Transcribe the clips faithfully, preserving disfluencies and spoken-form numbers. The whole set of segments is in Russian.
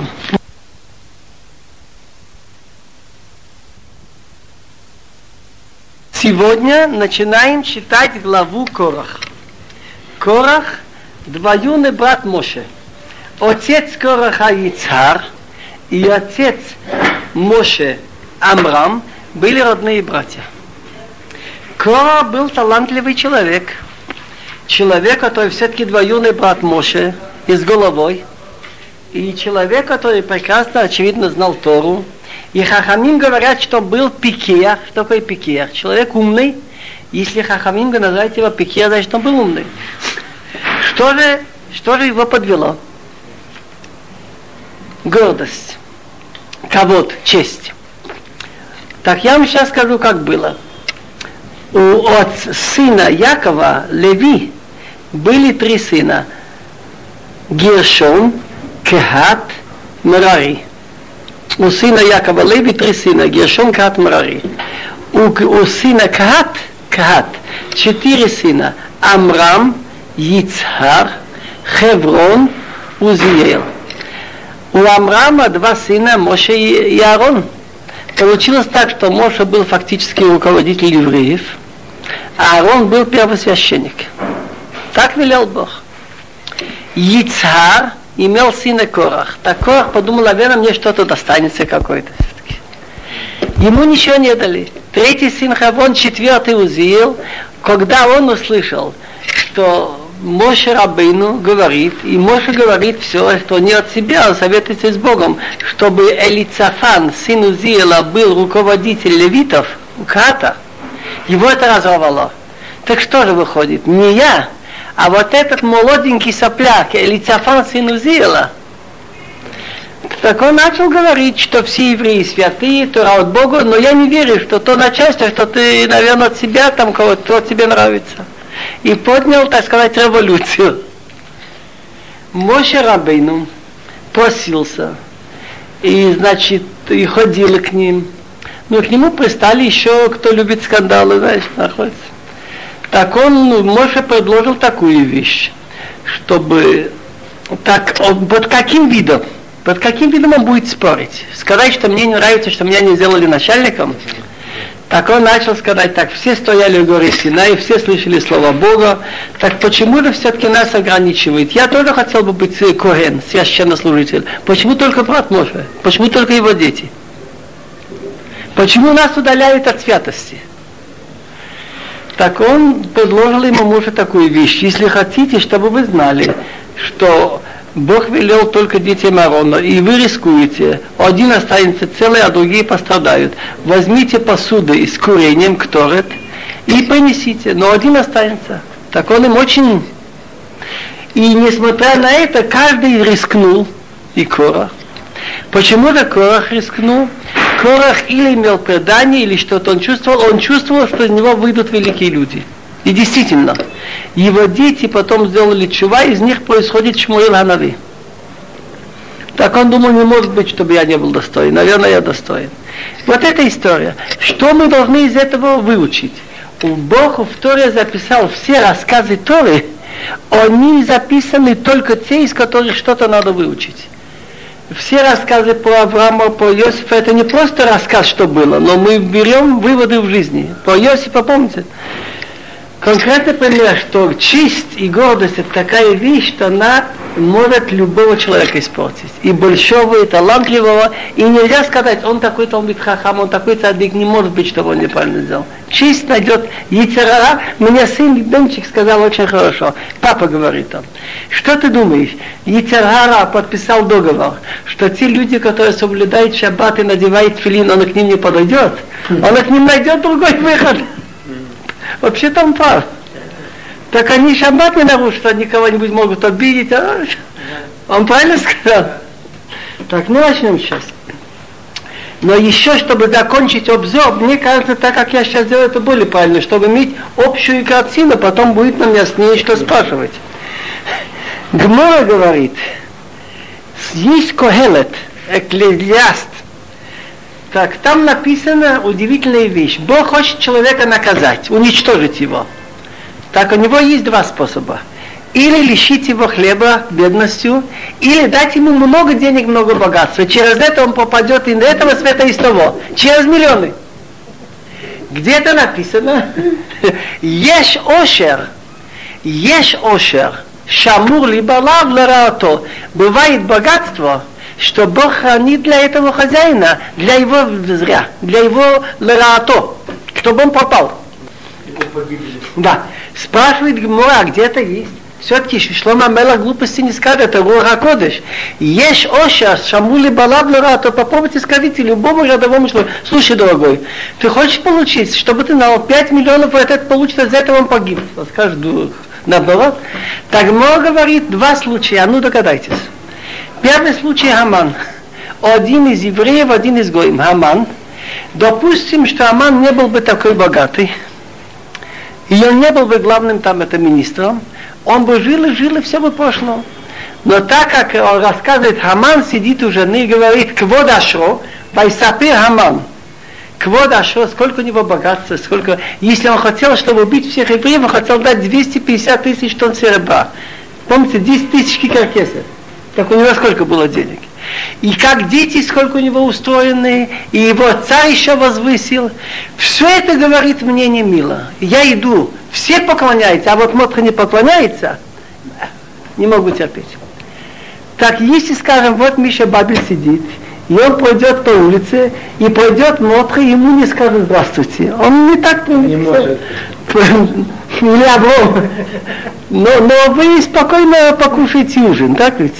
Сегодня начинаем читать главу Корах. Корах – двоюродный брат Моше. Отец Кораха Ицхар и отец Моше Амрам были родные братья. Корах был талантливый человек. Человек, который все-таки двоюродный брат Моше и с головой. И человек, который прекрасно, очевидно, знал Тору. И хахамим говорят, что был пикеях. Что такое пикеях? Человек умный. Если хахамим называют его пикеях, значит, он был умный. Что же, что же его подвело? Гордость, кавод, честь. Так я вам сейчас скажу, как было. У от сына Якова, Леви, были три сына. Гершон, Кехат, Мерари. У сына Якова Леви три сына. Гершон, Кехат, Мерари. У, у сына Кехат, Кехат, четыре сына. Амрам, Ицхар, Хеврон, Узиел. У Амрама два сына, Моше и Аарон. Получилось так, что Моше был фактически руководитель евреев, а Аарон был первосвященник. Так велел Бог. Ицхар имел сына Корах. Так Корах подумал, наверное, мне что-то достанется какое-то все-таки. Ему ничего не дали. Третий сын Хеврон, четвертый Узиел, когда он услышал, что Моше Рабейну говорит, и Моше говорит все, что не от себя, а советуется с Богом, чтобы Элицафан, сын Узиела, был руководитель левитов, Ката, его это разорвало. Так что же выходит? Не я, а вот этот молоденький сопляк, Элицафан, сын Узиела. Так он начал говорить, что все евреи святые, Тора от Бога, но я не верю, что то начальство, что ты, наверное, от себя, там кого-то тебе нравится. И поднял, так сказать, революцию. Моше Рабейну просился, и, значит, и ходил к ним. Но к нему пристали еще, кто любит скандалы, знаешь, находится. Так он, Моше предложил такую вещь, чтобы, так, под каким видом, под каким видом он будет спорить? Сказать, что мне не нравится, что меня не сделали начальником? Так он начал сказать, так все стояли в горе Синай, все слышали слово Бога, так почему же все-таки нас ограничивает? Я тоже хотел бы быть коэн, священнослужитель. Почему только брат Моше? Почему только его дети? Почему нас удаляют от святости? Так он предложил ему Моше такую вещь. Если хотите, чтобы вы знали, что Бог велел только детям Аарона, и вы рискуете, один останется целый, а другие пострадают. Возьмите посуды с курением, кторет, и принесите, но один останется. Так он им очень... И несмотря на это, каждый рискнул, и Корах. Почему же Корах рискнул? Корах или имел предание, или что-то он чувствовал, он чувствовал, что из него выйдут великие люди. И действительно, его дети потом сделали чува, из них происходит Шмуэл Ханави. Так он думал, не может быть, чтобы я не был достоин. Наверное, я достоин. Вот эта история. Что мы должны из этого выучить? Бог в Торе записал все рассказы Торы, они записаны только те, из которых что-то надо выучить. Все рассказы про Авраама, про Иосифа, это не просто рассказ, что было, но мы берем выводы в жизни. Про Иосифа, помните? Конкретный пример, что честь и гордость это такая вещь, что она может любого человека испортить. И большого, и талантливого. И нельзя сказать, он такой талмид хахам, он такой цадик, не может быть, что он неправильно сделал. Честь найдет Йецер Гара. Мне сын Бенчик сказал очень хорошо. Папа говорит он, что ты думаешь? Йецер Гара подписал договор, что те люди, которые соблюдают шаббат и надевают тфилин, он к ним не подойдет. Он к ним найдет другой выход. Вообще там прав. Так они шаббат не нарушат, они кого-нибудь могут обидеть. А? Он правильно сказал? Так, ну начнем сейчас. Но еще, чтобы закончить обзор, мне кажется, так как я сейчас делаю, это более правильно, чтобы иметь общую картину, потом будет нам яснее, что спрашивать. Гмора говорит, есть Когелет, Экклезиаст. Так, там написана удивительная вещь. Бог хочет человека наказать, уничтожить его. Так, у него есть два способа. или лишить его хлеба бедностью, или дать ему много денег, много богатства. Через это он попадет и на этого света, и с того. Через миллионы. Где-то написано, ешь ошер, ешь ошер, шамур либо лав лараато. Бывает богатство, что Бог хранит для этого хозяина, для его зря, для его лараато, чтобы он попал. Да. Спрашивает Гемора, а где это есть? Все-таки Шломо Амелех глупости не скажет, это Руах ха-Кодеш. Ешь ошер, шамули балав лараато, попробуйте скажите любому рядовому человеку, слушай, дорогой, ты хочешь получить, чтобы ты дал пять миллионов, вот это получит, из этого он погиб. Он скажет, наоборот. Так Гемора говорит, два случая, а ну догадайтесь. Первый случай Хаман. Один из евреев, один из гоим. Хаман. Допустим, что Хаман не был бы такой богатый, и он не был бы главным там это министром, он бы жил и жил, и все бы пошло. Но так как он рассказывает, Хаман сидит у жены и говорит, квод ашро, вайсапир Хаман. Квод ашро, сколько у него богатства, сколько... Если он хотел, чтобы убить всех евреев, он хотел дать двести пятьдесят тысяч тонн серебра. Помните, десять тысяч кикаркесов. Так у него сколько было денег. И как дети, сколько у него устроены, и его царь еще возвысил. Все это говорит мне не мило. Я иду, все поклоняются, а вот Мотха не поклоняется, не могу терпеть. Так если, скажем, вот Миша Бабель сидит, и он пойдет по улице, и пойдет Мотха, ему не скажет здравствуйте. Он не так не может. Или Авром. Но, но вы спокойно покушаете ужин, так ведь?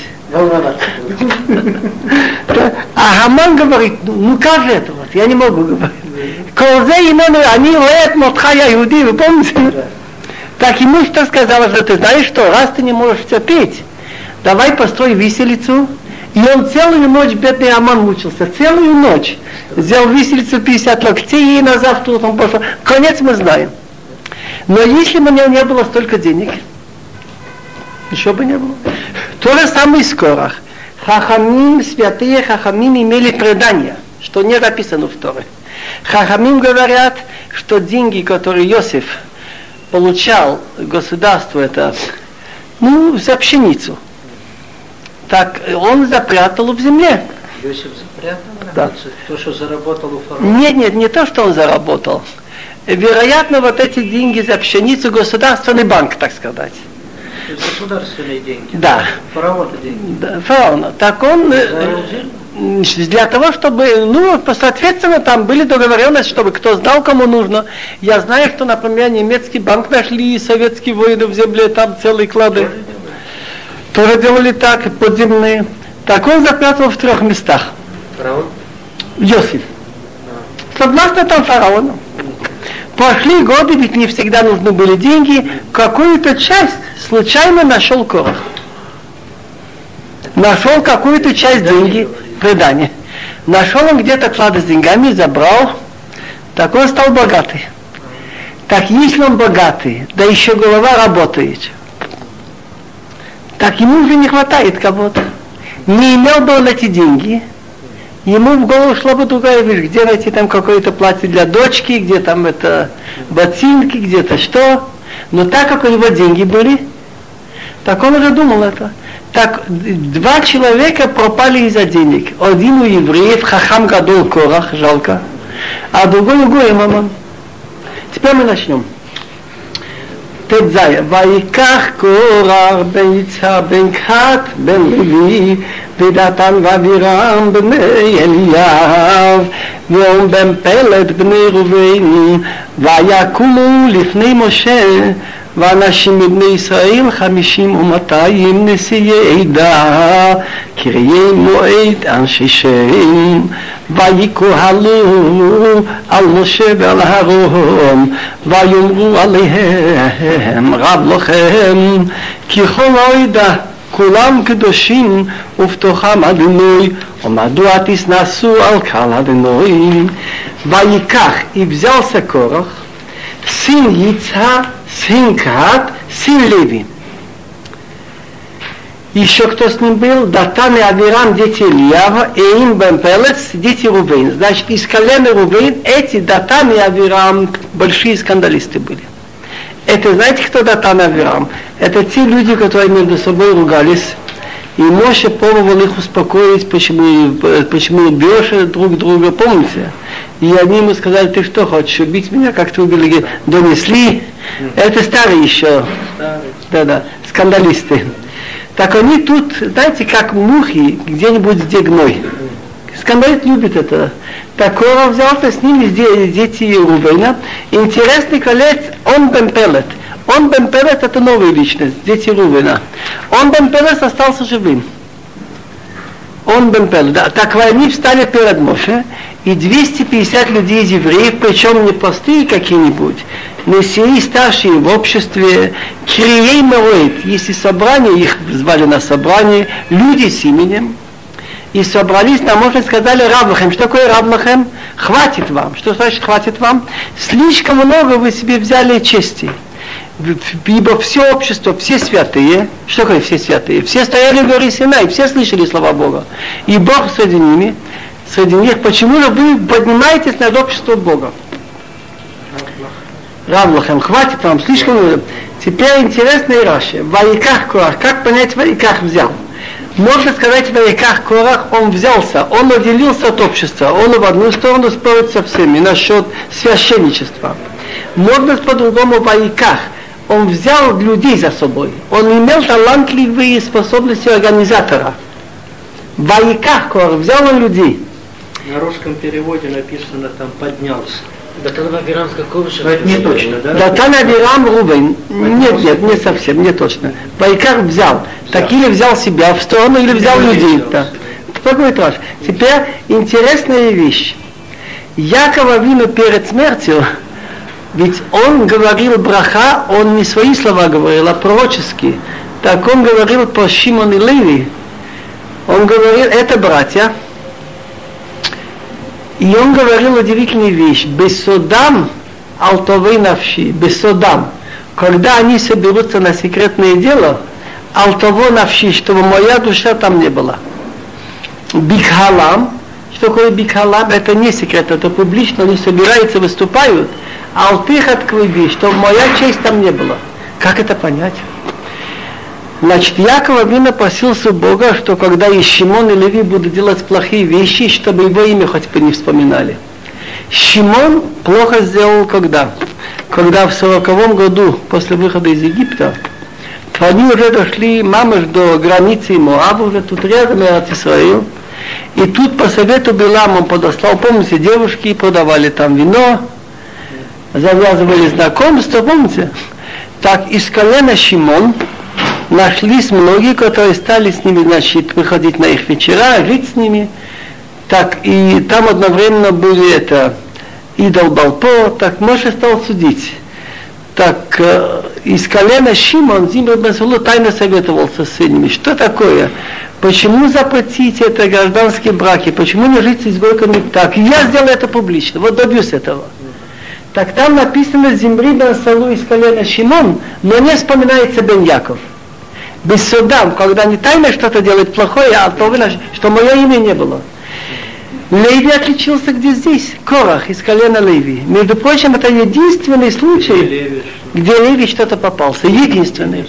А Хаман говорит, ну как же это вот, я не могу говорить. Колзе именно, они лет Мотхая Иуди, вы помните? Так ему что сказала, что ты знаешь что, раз ты не можешь терпеть, давай построй виселицу. И он целую ночь, бедный Аман мучился, целую ночь. Взял виселицу пятьдесят локтей, и на завтра он пошел. Конец мы знаем. Но если бы у него не было столько денег, еще бы не было. То же самое в Корах. Хахамим, святые Хахамим имели предание, что не написано в Торе. Хахамим говорят, что деньги, которые Иосиф получал государству, это, ну, за пшеницу, так он запрятал в земле. Иосиф запрятал? Да. То, что заработал у фараона? Нет, нет, не то, что он заработал. Вероятно, вот эти деньги за пшеницу государственный банк, так сказать. Государственные деньги. Да. Фараона деньги. Да, фараона. Так он э, для того, чтобы, ну, соответственно, там были договоренности, чтобы кто знал, кому нужно. Я знаю, что, например, немецкий банк нашли, советские воины в земле, там целые клады. Тоже делали так, подземные. Так он запрятал в трех местах. Фараон? Иосиф. Согласно там фараону. Прошли годы, ведь не всегда нужны были деньги. Какую-то часть случайно нашел Корах. Нашел какую-то часть деньги, предание. Нашел он где-то клады с деньгами, забрал. Так он стал богатый. Так если он богатый, да еще голова работает, так ему уже не хватает кого-то. Не имел бы он эти деньги, ему в голову шла бы другая вещь, где найти там какое-то платье для дочки, где там это ботинки, где-то что. Но так как у него деньги были, так он уже думал это. Так два человека пропали из-за денег. Один у евреев, Хахам Гадол Корах, жалко, а другой у Гоя Мамон. Теперь мы начнем. תזי, ויקח קורח בן יצהר בן קהת בן לוי ודתן ואבירם בני אליאב ואום בן פלט בני ראובן ויקומו לפני משה ואנשים מבני ישראל חמישים ומאתיים נשיאי עדה קריאי מועד אנשי שם ויקהלו על משה ועל אהרון ויאמרו עליהם רב לכם כי כל העדה כולם קדושים ובתוכם אדוני ומדוע תתנשאו על קהל אדוני ויקח יבזלся קורח сын Яйца, сын Каат, сын Леви. Еще кто с ним был? Датан и Авирам, дети Ильява, Эим бен Пелец, дети Рувейн. Значит, из колена Рувейн эти Датан и Авирам большие скандалисты были. Это, знаете, кто Датан и Авирам? Это те люди, которые между собой ругались. И Моше пробовал их успокоить, почему, почему бьешь друг друга, помните? И они ему сказали, ты что хочешь, убить меня, как ты убили, донесли. Это старые еще, да-да, скандалисты. Так они тут, знаете, как мухи, где-нибудь где гной. Скандалист любит это. Так Корах взялся с ними, дети Рувейна. Интересный колец, он бен Пелет. Он бен Пелет это новая личность, дети Рувейна. Он бен Пелет остался живым. Он бен Пелет. Да. Так они встали перед Моше, и двести пятьдесят людей из евреев, причем не простые какие-нибудь, мессии старшие в обществе, Крией Моэд, если собрание, их звали на собрание, люди с именем, и собрались на Моше и сказали Рав лахем. Что такое Рав лахем? Хватит вам. Что значит хватит вам? Слишком много вы себе взяли чести. Ибо все общество, все святые, что такое все святые? Все стояли в горе Синай, все слышали слова Бога. И Бог среди ними, среди них, почему же вы поднимаетесь над обществом Бога? Рав лахем, хватит вам, слишком много. Теперь интересная Раши. Ваиках Корах. Как понять Ваиках взял? Можно сказать, в Ваиках Корах он взялся, он отделился от общества, он в одну сторону спорит со всеми насчет священничества. Можно по-другому Ваиках. Он взял людей за собой. Он имел талантливые способности организатора. Ваиках Корах, взял он людей. На русском переводе написано там «поднялся». Датан и Авирам с какого же? Но это не точно, да? Датан и Авирам Рувейн. Нет, нет, не совсем, не точно. Ваиках взял. Так или взял себя в сторону, или взял людей. Да. Теперь интересная вещь. Яков Авину перед смертью, ведь он говорил браха, он не свои слова говорил, а пророческие. Так он говорил про Шимон и Леви. Он говорил, это братья. И он говорил удивительную вещь. Бесодам алтовей навши. Бесодам. Когда они соберутся на секретное дело, алтово навши, чтобы моя душа там не была. Бикхалам. Что такое бикхалам? Это не секрет, это публично, они собираются, выступают. Алтыхат квиби, чтобы моя честь там не была. Как это понять? Значит, Яков Авину просился Бога, что когда и Шимон, и Леви будут делать плохие вещи, чтобы его имя хоть бы не вспоминали. Шимон плохо сделал когда? Когда в сороковом году, после выхода из Египта, они уже дошли, мамаш, до границы Моаба, уже тут рядом Израиль. И тут по совету Билам он подослал, помните, девушки продавали там вино, завязывали знакомства, помните? Так, из колена Шимон нашлись многие, которые стали с ними, значит, выходить на их вечера, жить с ними. Так, и там одновременно были это идол Балпо, так Моше стал судить. Так, э, из колена Шимон Зимри бен Салу тайно советовался с ними. Что такое? Почему запретить это гражданские браки? Почему не жить с изгойками так? Я сделаю это публично, вот добьюсь этого. Так там написано Зимри бен Салу из колена Шимон, но не вспоминается бен Яков. Без суда, когда они тайно что-то делают плохое, а то что мое имя не было. Леви отличился где здесь? Корах из колена Леви. Между прочим, это единственный случай, где Леви что-то попался. Единственный.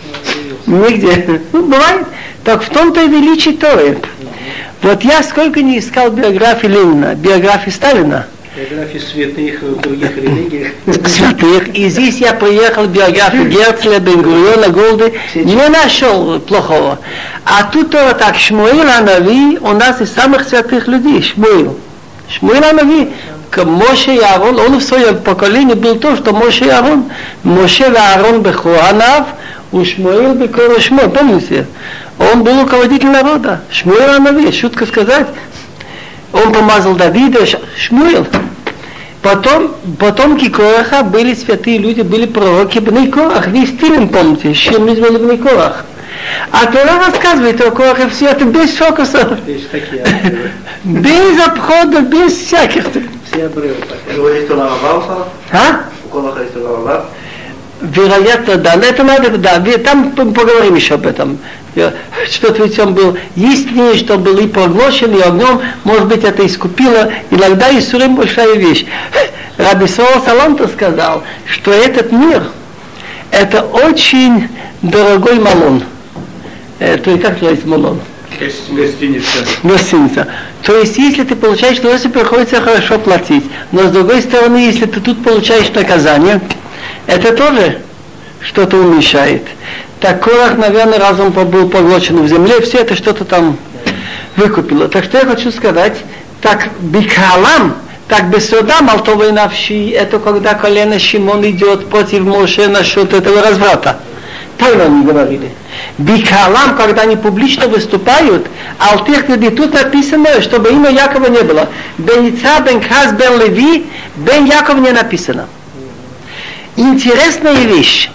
Нигде. Ну, бывает. Так в том-то и величие Торы. Вот я сколько не искал биографии Ленина, биографии Сталина. Биографии святых в других религиях. Святых. И здесь я приехал в биографию Герцля, Бен-Гуриона, Голды. Не нашел плохого. А тут тоже так, Шмуил Анави у нас из самых святых людей. Шмуил. Шмуил Анави. Моше и Аарон, он в своем поколении был то, что Моше и Аарон. Моше и Аарон бехуанав, у Шмуил бекоро Шмуил. Помните? Он был руководитель народа. Шмуил Анави, шутка сказать. Он помазал Давида, Шмуил. Потом, потомки Кораха были святые люди, были пророки Бней Корах. Весь Тилем, помните, чем мы звали Бней Корах. А Тора рассказывает о Корахе все это без фокусов. Без обходов, без всяких. Все обрывы. Говорит, что Лававал? А? У Кораха есть Лававал? Вероятно, да. Но это надо, да. Там поговорим еще об этом. Что-то ведь он был яснее, что был и проглощен, и огнем, может быть, это искупило. Иногда и сурим большая вещь. Раби Саол Саланта сказал, что этот мир, это очень дорогой малон. Э, то есть, как называется малон? Гостиница. Гостиница. То есть, если ты получаешь удовольствие, приходится хорошо платить. Но с другой стороны, если ты тут получаешь наказание, это тоже что-то уменьшает. Так Корах, наверное, разум был поглощен в земле, все это что-то там выкупило. Так что я хочу сказать, так бикалам, так бесодам алтовой навши, это когда колено Шимон идет против Моше насчет этого разврата. Тайно они говорили. Бикалам, когда они публично выступают, алтих люди, тут написано, чтобы имя Якова не было. Бен Ица, бен Каз, бен Леви, бен Яков не написано. Интересная вещь.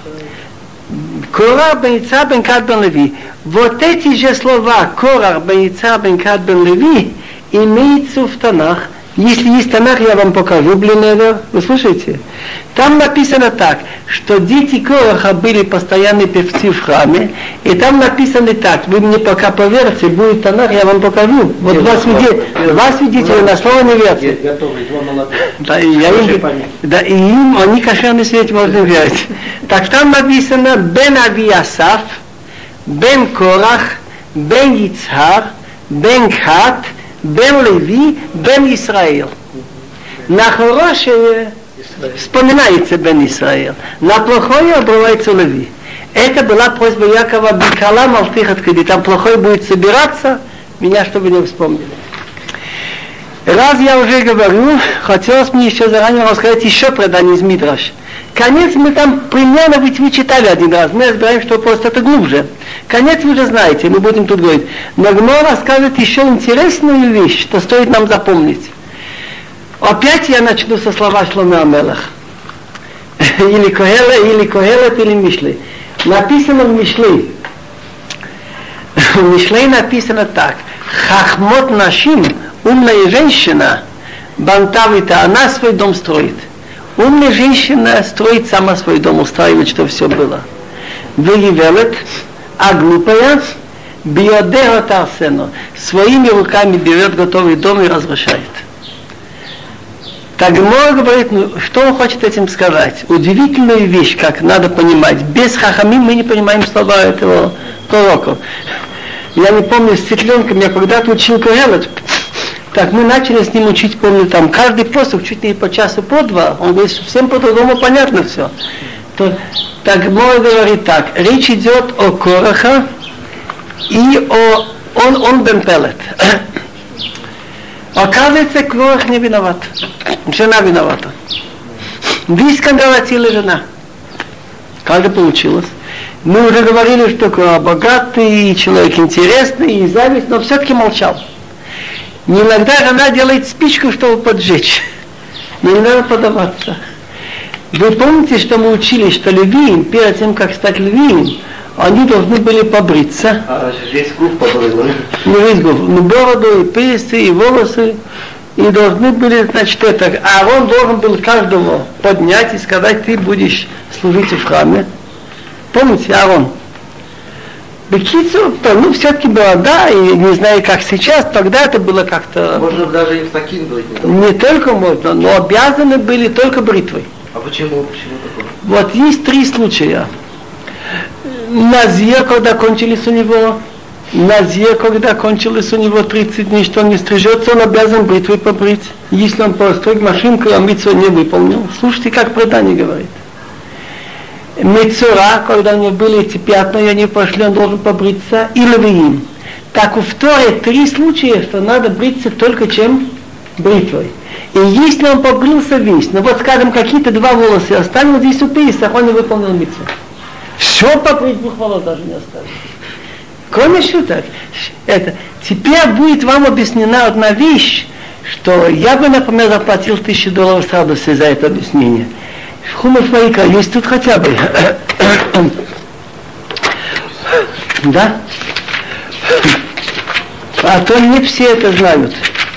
Корах бен Ица бен Кад бен Леви. Вот эти же слова Корах бен Ица бен Кад бен Леви имеются в Танах. Если есть Танах, я вам покажу, блин, вы слушаете? Там написано так, что дети Кораха были постоянные певцы в храме, и там написано так, вы мне пока поверьте, будет Танах, я вам покажу. Вот два, свидетель, два свидетеля на слово не верьте. Да, и я им, да, и им, они кошерный свет можно верить. Так там написано Бен Ави Асаф, Бен Корах, Бен Ицхар, Бен Хат, Бен Леви, Бен Исраил. На хорошее вспоминается Бен Исраил, на плохое обрывается Леви. Это была просьба Якова Бикала Малтихат, когда там плохой будет собираться, меня чтобы не вспомнили. Раз я уже говорю, хотелось мне еще заранее рассказать еще предание из Мидраш. Конец мы там примерно ведь вы читали один раз, мы разбираем, что просто это глубже. Конец вы уже знаете, мы будем тут говорить. Но Гмара расскажет еще интересную вещь, что стоит нам запомнить. Опять я начну со слова Шломо ха-Мелех. Или Когелет, или Когелет, или Мишли. Написано в Мишли. В Мишле написано так. Хахмот нашим, умная женщина, бантавита, она свой дом строит. Умная женщина строит сама свой дом, устраивает, чтобы все было. Выявляет, а глупая биодега тарсено. Своими руками берет готовый дом и разрушает. Так Гмара говорит, ну, что он хочет этим сказать? Удивительную вещь, как надо понимать. Без хахамим мы не понимаем слова этого пророка. Я не помню, с цыпленком я когда-то учил Когелет. Так мы начали с ним учить, помню, там каждый посох чуть не по часу, по два. Он говорит, совсем по-другому понятно все. То, так Гмара говорит так, речь идет о Кораха и о он, он бен Пелет. Оказывается, Корах не виноват. Жена виновата. Диском галатила жена. Как же получилось? Мы уже говорили, что Корах богатый, человек интересный и зависть, но все-таки молчал. Иногда жена делает спичку, чтобы поджечь. Но не надо подаваться. Вы помните, что мы учили, что левиим, перед тем, как стать левиим, они должны были побриться. А весь губ побрил, не весь губ, но бороду, и пейсы, и волосы. И должны были, значит, это, Аарон должен был каждого поднять и сказать, ты будешь служить в храме. Помните, Аарон? Бекицу, ну, все-таки борода, и не знаю, как сейчас, тогда это было как-то... Можно даже и в таким быть. Не только можно, но обязаны были только бритвой. А почему? Почему такое? Вот есть три случая. Назир, когда кончились у него, Назир, когда кончилось у него тридцать дней, что он не стрижется, он обязан бритвой побрить. Если он постриг машинку, а митцву не выполнил. Слушайте, как предание говорит. Мецура, когда у него были эти пятна, и они пошли, он должен побриться, и левиим. Так у второй три случая, что надо бриться только чем? Бритвой. И если он побрился весь, ну вот скажем, какие-то два волоса оставил здесь у пейса, он не выполнил митцву. Все побрить двух волос даже не оставил. Кроме шуток, это, теперь будет вам объяснена одна вещь, что я бы, например, заплатил тысячу долларов садусы за это объяснение. Хумаш Вайка, есть тут хотя бы. Да? А то не все это знают.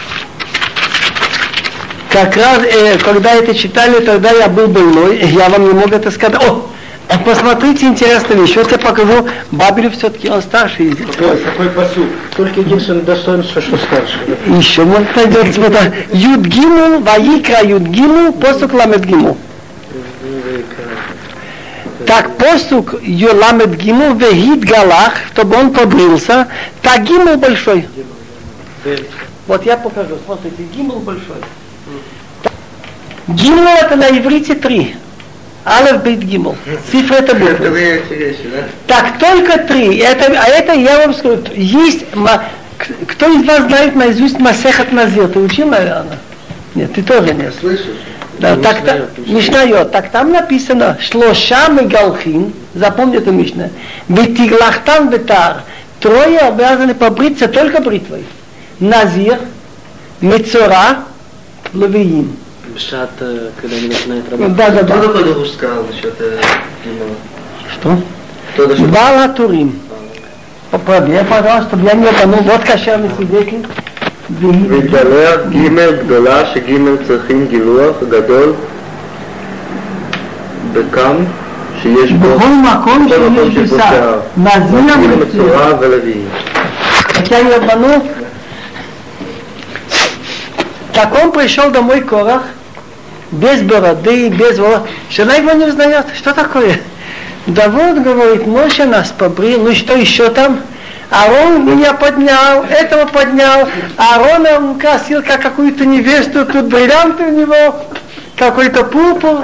Как раз, э, когда это читали, тогда я был больной, я вам не мог это сказать. О, посмотрите, интересная вещь. Вот я покажу, Бабелю все-таки он старший. Какой, какой посуд? Только единственное достоинство, что старше. Еще может найдется. Вот, Юд Гиму, Ваикра Юд Гиму, посук Ламет Гиму. Так посук Йоламет Гимл Вегит Галах, чтобы он побрился, так Гимл большой. Вот я покажу, смотрите, Гимл большой. Гимл это на иврите три. Алеф, Бейт, Гимл. Цифра это буквы. Так, только три. Это, а это я вам скажу, есть, кто из вас знает наизусть Масехат Назир? Ты учил, наверное? Нет, ты тоже нет. Слышишь? Да, так, Мишнайот, так там написано, Шлоша Мегалхин, запомни это Мишна, Бетиглахтан Бетар, трое обязаны побриться только бритвой. Назир, Мецора, Левиим. Бшат, когда они начинают работать. Да, да, да. Кто такой Левуш сказал насчет Гимала? Что? Кто насчет? Бала Турим. Поправь, пожалуйста, чтобы я не обманул. Вот кошерный свидетель. מתברר ג' גדולה שג' צריכים גילוח גדול בכם שיש בו בכל מקום שיש בו שיער, נזיר מצורע ולוי. Я не обманул. Так он пришел домой Корах, без бороды, без волос. Жена его не узнает. Что такое? Да вот, говорит, Моше нас побрил, ну что еще там? Арон меня поднял, этого поднял, Аарона украсил как какую-то невесту, тут бриллианты у него, какой-то пурпур.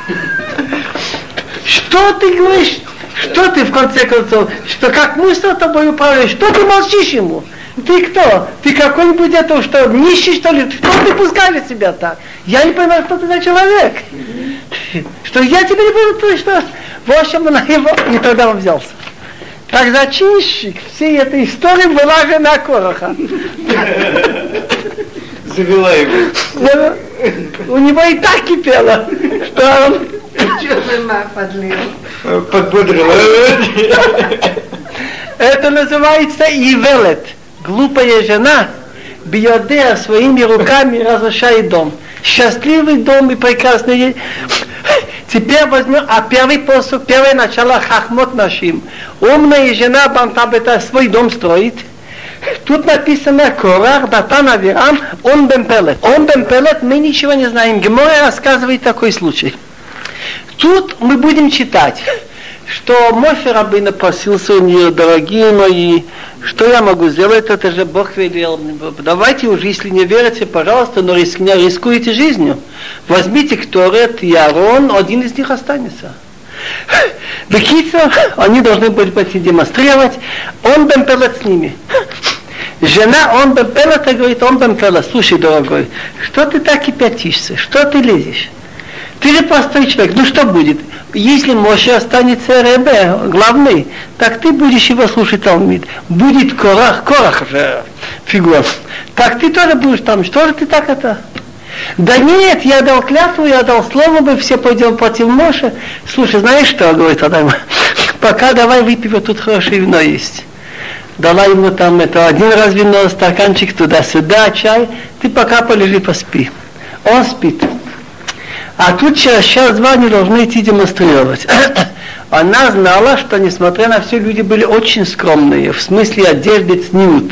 Что ты говоришь? Что ты в конце концов? Что как мы с тобой управляешь? Что ты молчишь ему? Ты кто? Ты какой-нибудь это что, нищий что ли? Кто ты пускаешь себя так? Я не понимаю, что ты за человек. Что я тебе не буду, что? В общем, на его, и тогда он взялся. Так зачинщик всей этой истории была жена Кораха. Завела его. У него и так кипело, что он... Жена подлила. Подбодрила. Это называется ивелет. Глупая жена бьёдея своими руками разрушает дом. Счастливый дом и прекрасный. Теперь возьмем, а первый посуд, первое начало хахмот нашим. Умная жена Бантабета свой дом строит. Тут написано Корах, Датан, Авирам, он бемпелет. Он бемпелет, мы ничего не знаем. Гемора рассказывает такой случай. Тут мы будем читать, что Моше Рабейну просился у нее, дорогие мои, что я могу сделать, это же Бог велел. Давайте уже, если не верите, пожалуйста, но риск, не рискуйте жизнью. Возьмите Кторет и Аарон, один из них останется. Бекица, они должны были пойти демонстрировать, он бемпелет с ними. Жена, он бемпелет, и говорит, он бемпелет, слушай, дорогой, что ты так кипятишься, что ты лезешь? Ты же простой человек, ну что будет? Если Моше останется Ребе, главный, так ты будешь его слушать Талмид. Будет Корах, Корах же фигура. Так ты тоже будешь там, что же ты так это? Да нет, я дал клятву, я дал слово, мы все пойдем против Моше. Слушай, знаешь что, говорит она ему, пока давай выпьем, тут хорошее вино есть. Дала ему там это один раз вино, стаканчик туда-сюда, чай, ты пока полежи, поспи. Он спит. А тут через час-два они должны идти демонстрировать. Она знала, что несмотря на все, люди были очень скромные, в смысле одежды цниут.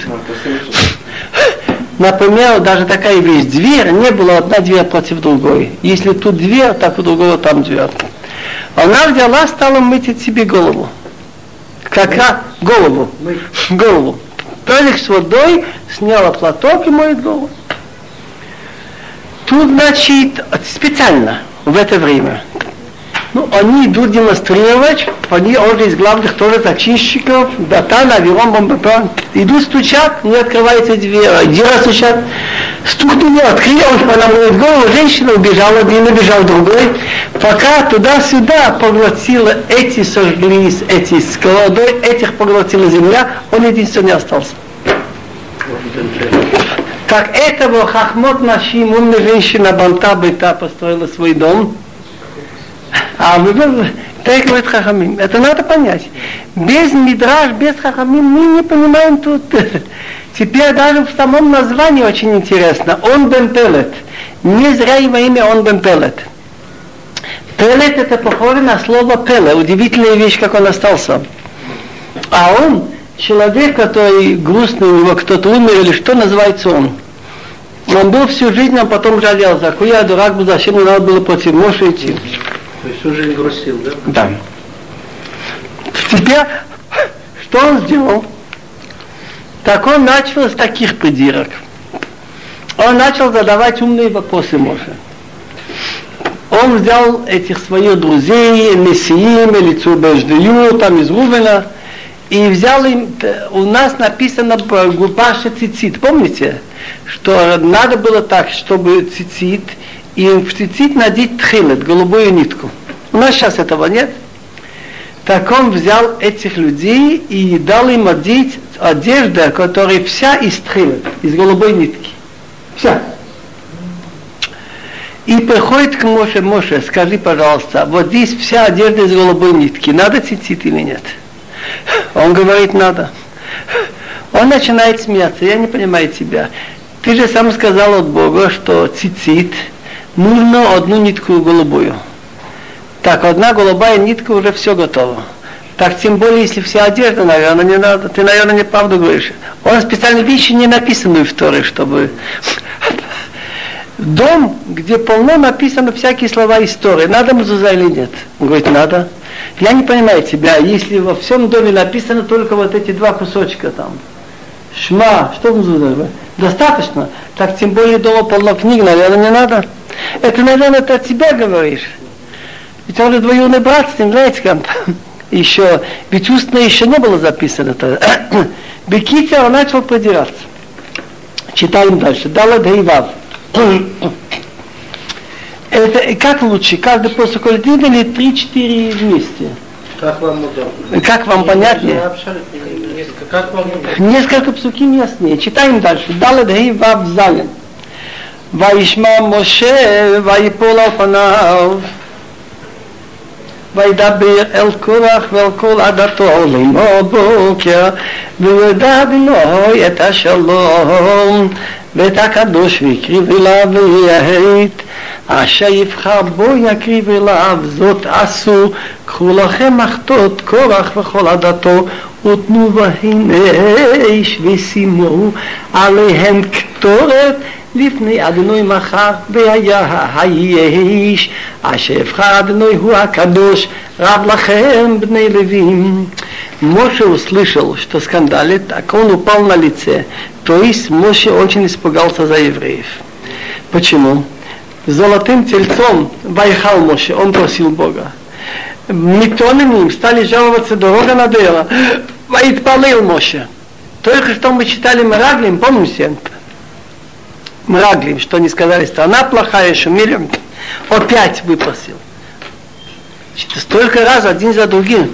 Например, даже такая вещь, дверь, не было одна дверь против другой. Если тут дверь, так у другого там дверь. Она взяла, стала мыть себе голову. Как раз голову. Голову. Тазик с водой, сняла платок и моет голову. Тут, значит, специально в это время. Ну, они идут демонстрировать, они, он из главных тоже зачинщиков, Датан, Авирам, Бомбапан, идут стучат, не открывается дверь, дверь стучат, стукнули, открыли, он понамывает голову, женщина убежала, один убежал другой, пока туда-сюда поглотила, эти сожглись, эти с водой, этих поглотила земля, он единственный остался. Так этого хахмот нашим, умная женщина Банта Бета построила свой дом. А вы, так говорит Хахамим, это надо понять. Без мидраш, без Хахамим мы не понимаем тут. Теперь даже в самом названии очень интересно. Он бен пелет. Не зря его имя он бен пелет. Пелет это похоже на слово пеле. Удивительная вещь, как он остался. А он, человек, который грустный, у него кто-то умер или что, называется он. Он был всю жизнь, а потом жалел. За я дурак был, зачем мне надо было против Моше идти. То есть всю жизнь грустил, да? Да. Теперь, что он сделал? Так он начал с таких придирок. Он начал задавать умные вопросы Моше. Он взял этих своих друзей, Мессиим, лицу Беждию, там из Рувена, и взял им, у нас написано Гупаша цицит, помните? Что надо было так, чтобы цицит, и в цицит надеть тхилет, голубую нитку. У нас сейчас этого нет. Так он взял этих людей и дал им одеть одежду, которая вся из тхилет, из голубой нитки. Вся. И приходит к Моше: Моше, скажи, пожалуйста, вот здесь вся одежда из голубой нитки, надо цицит или нет? Он говорит: надо. Он начинает смеяться: я не понимаю тебя. Ты же сам сказал от Бога, что цицит нужно одну нитку голубую. Так, одна голубая нитка, уже все готово. Так, тем более, если вся одежда, наверное, не надо. Ты, наверное, неправду говоришь. Он специально вещи не написаны в Торе, чтобы... Дом, где полно написано всякие слова истории. Надо мезуза или нет? Он говорит: надо. Я не понимаю тебя, если во всем доме написано только вот эти два кусочка там. Шма, что мезуза? Достаточно. Так, тем более, дома полно книг, наверное, не надо. Это, наверное, ты от себя говоришь. Ведь он же двоюродный брат с ним, знаете, как еще, ведь устно еще не было записано. Бекитя, он начал продираться. Читаем дальше. Дала Дейвав. Это как лучше? Каждый после один или три-четыре вместе? Как вам удобно? Как вам понятнее? Как вам удобно? Несколько псуким яснее. Читаем дальше. Дала Дейвав Зален. וישמע משה ויפול על פניו וידבר אל קורח ואל כל עדתו לאמור בוקר וידע אלוהי את השלום ואת הקדוש ויקריב אליו ויהית אשר יבחר בו יקריב אליו זאת עשו קחו לכם מחתות קורח וכל עדתו ותנו בהם אש ושימו עליהם קטורת לפני אדוני מחר והיה האיש אשר יבחר אדוני הוא הקדוש רב לכם בני לווים. Моше услышал, что скандалит, так он упал на лице. То есть Моше очень испугался за евреев. Почему? Золотым тельцом вайхал Моше, он просил Бога. Митонами стали жаловаться: дорога надоела. Ваитпалил Моше. Только что мы читали Мераглим, помните? Мраглим, что они сказали: страна плохая, шумели, опять выпросил. Столько раз, один за другим.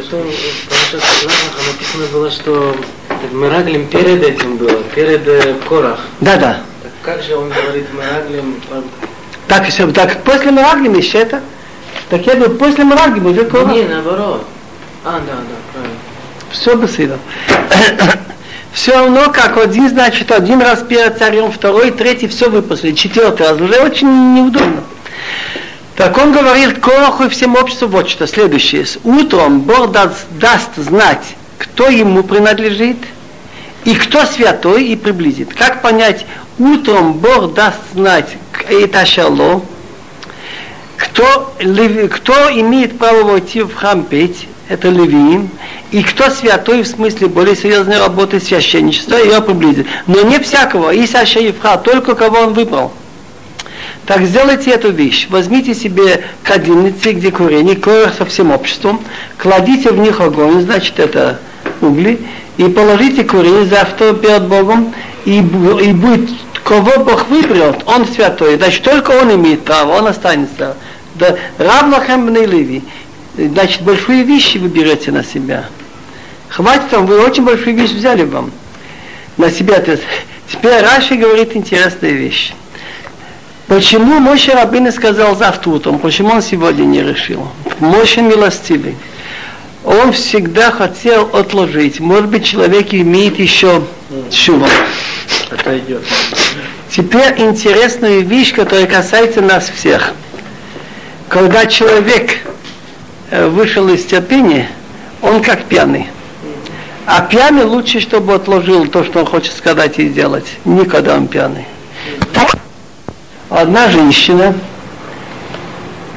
Написано было, что Мраглим перед этим было, перед Корах. Да, да. Как же он говорит Мраглим? Так, все, так после Мраглим еще это. Так я думаю, после Мраглим уже Корах. Не, наоборот. А, да, да, правильно. Все бы съедал. Все равно, как один, значит, один раз перед царем, второй, третий, все выпустили, четвертый раз, уже очень неудобно. Так он говорит Кораху и всем обществу вот что, следующее. Утром Бог даст, даст знать, кто ему принадлежит, и кто святой, и приблизит. Как понять, утром Бог даст знать, это шало, кто, кто имеет право войти в храм петь, это левиим, и кто святой, в смысле более серьезной работы священничества, ее приблизит. Но не всякого, и Саша Евха, только кого он выбрал. Так сделайте эту вещь. Возьмите себе кадильницы, где курение, корах со всем обществом, кладите в них огонь, значит это угли, и положите курение завтра перед Богом, и, и будет, кого Бог выберет, он святой, значит только он имеет право, он останется. Да, раб лахем бней Леви. Значит, большие вещи вы берете на себя. Хватит вам, вы очень большую вещь взяли вам на себя. Теперь Раши говорит интересную вещь. Почему Моше Рабейну сказал завтра утром? Почему он сегодня не решил? Моше милостивый. Он всегда хотел отложить. Может быть, человек имеет еще шуву. Это идет. Теперь интересная вещь, которая касается нас всех. Когда человек вышел из терпения, он как пьяный. А пьяный лучше, чтобы отложил то, что он хочет сказать и сделать. Никогда он пьяный. Одна женщина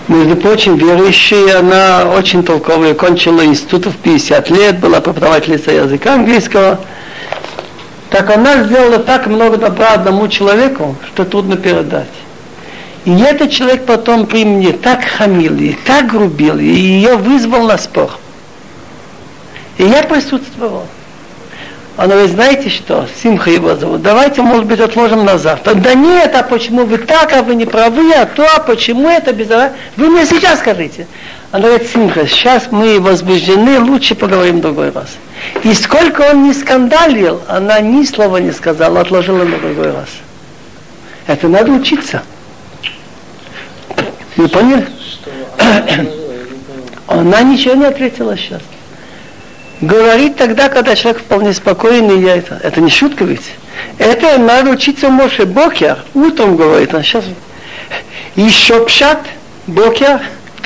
Между прочим, верующая, она очень толковая, кончила институт в пятьдесят лет, была преподавательницей языка английского. Так она сделала так много добра одному человеку, что трудно передать. И этот человек потом при мне так хамил, и так грубил, и ее вызвал на спор. И я присутствовал. Она говорит, знаете что, Симха его зовут, давайте, может быть, отложим на завтра. Да нет, а почему вы так, а вы не правы, а то, а почему это без... Вы мне сейчас скажите. Она говорит, Симха, сейчас мы возбуждены, лучше поговорим в другой раз. И сколько он не скандалил, она ни слова не сказала, отложила на другой раз. Это надо учиться. Вы поняли? Она ничего не ответила сейчас. Говорит тогда, когда человек вполне спокойный, я это, это не шутка ведь. Это надо учиться Моше Бокер. Утром говорит, а сейчас еще пшат Бокер.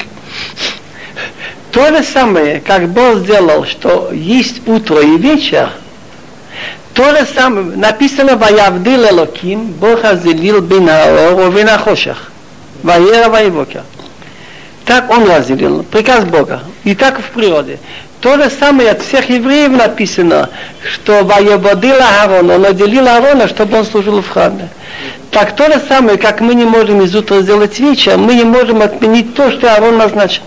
То же самое, как Бог сделал, что есть утро и вечер, то же самое, написано «Ваявдил Элоким», Бог разделил бин хаор и бин хошах. Ваера ваевокер. Так он разделил, приказ Бога. И так в природе. То же самое от всех евреев написано, что воеводил Аарон, он отделил Аарона, чтобы он служил в храме. Так то же самое, как мы не можем из утра сделать вечер, мы не можем отменить то, что Аарон назначил.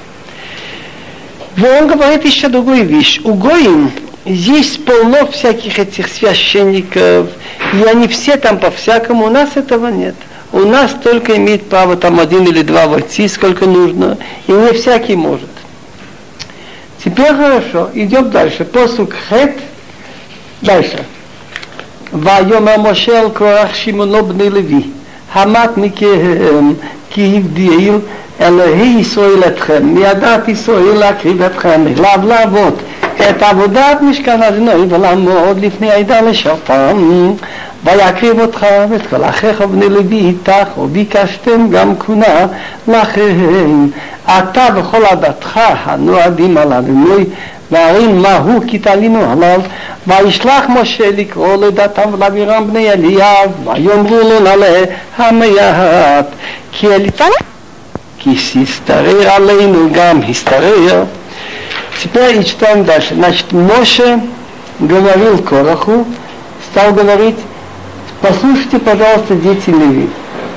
Он говорит еще другую вещь. У Гоим есть полно всяких этих священников, и они все там по-всякому, у нас этого нет. У нас только имеет право там один или два войти, сколько нужно, и не всякий может. Теперь хорошо, идем дальше. Посук Хет, дальше. Вайомер Моше эл Корах Шимоно бней Леви, хамат מכם כי הבדיל אלוהי ישראל אתכם, מידת ישראל להקריב אתכם, אליו לעבוד את עבודת משכן אדוני ולעמוד לפני העדה לשרתם, ויקריב אותך ואת כל אחיך בני לוי איתך, וביקשתם גם כהונה לכם. אתה וכל עדתך הנועדים על אדוני, והרים מהו כי תלינו עליו, וישלח משה לקרוא לדתם ולאבירם בני אליאב, ויאמרו לו נעלה המעט, כי אליתן, כי הסתרר עלינו גם הסתרר. Теперь читаем дальше. Значит, Моше говорил Кораху, стал говорить, послушайте, пожалуйста, дети Леви.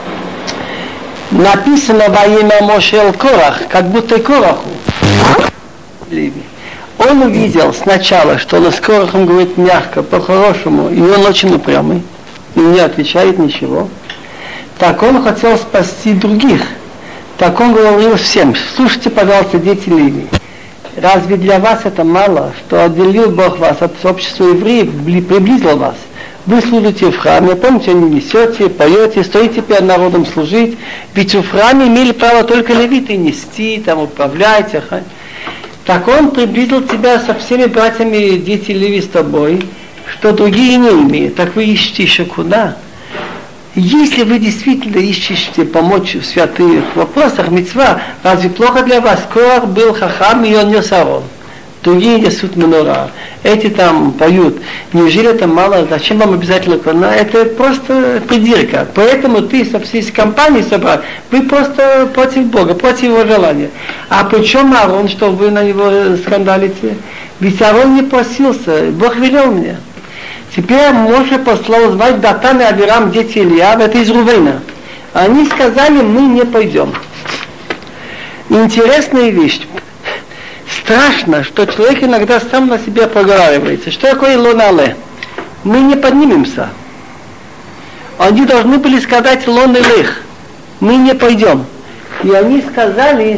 Написано во имя Моше эл Корах, как будто Кораху. Леви. Он увидел сначала, что он с Корахом говорит мягко, по-хорошему, и он очень упрямый, и не отвечает ничего. Так он хотел спасти других. Так он говорил всем, слушайте, пожалуйста, дети Леви. Разве для вас это мало, что отделил Бог вас от общества евреев, приблизил вас? Вы служите в храме, помните, не несете, поете, стоите перед народом служить. Ведь в храме имели право только левиты нести, там управлять. Так он приблизил тебя со всеми братьями, дети Леви с тобой, что другие не имеют. Так вы ищете еще куда? Если вы действительно ищете помочь в святых вопросах, мицва, разве плохо для вас? Корах был хахам, и он нес Аарон. Другие несут менора. Эти там поют. Неужели это мало? Зачем вам обязательно кона? Это просто придирка. Поэтому ты со всей компанией собрал. Вы просто против Бога, против его желания. А почему Аарон, что вы на него скандалите? Ведь Аарон не просился. Бог велел мне. Теперь Моше послал звать Датан и Авирам, дети Илья, это из Рувейна. Они сказали, мы не пойдем. Интересная вещь. Страшно, что человек иногда сам на себя проговаривается. Что такое лонале? Мы не поднимемся. Они должны были сказать лон элех. Мы не пойдем. И они сказали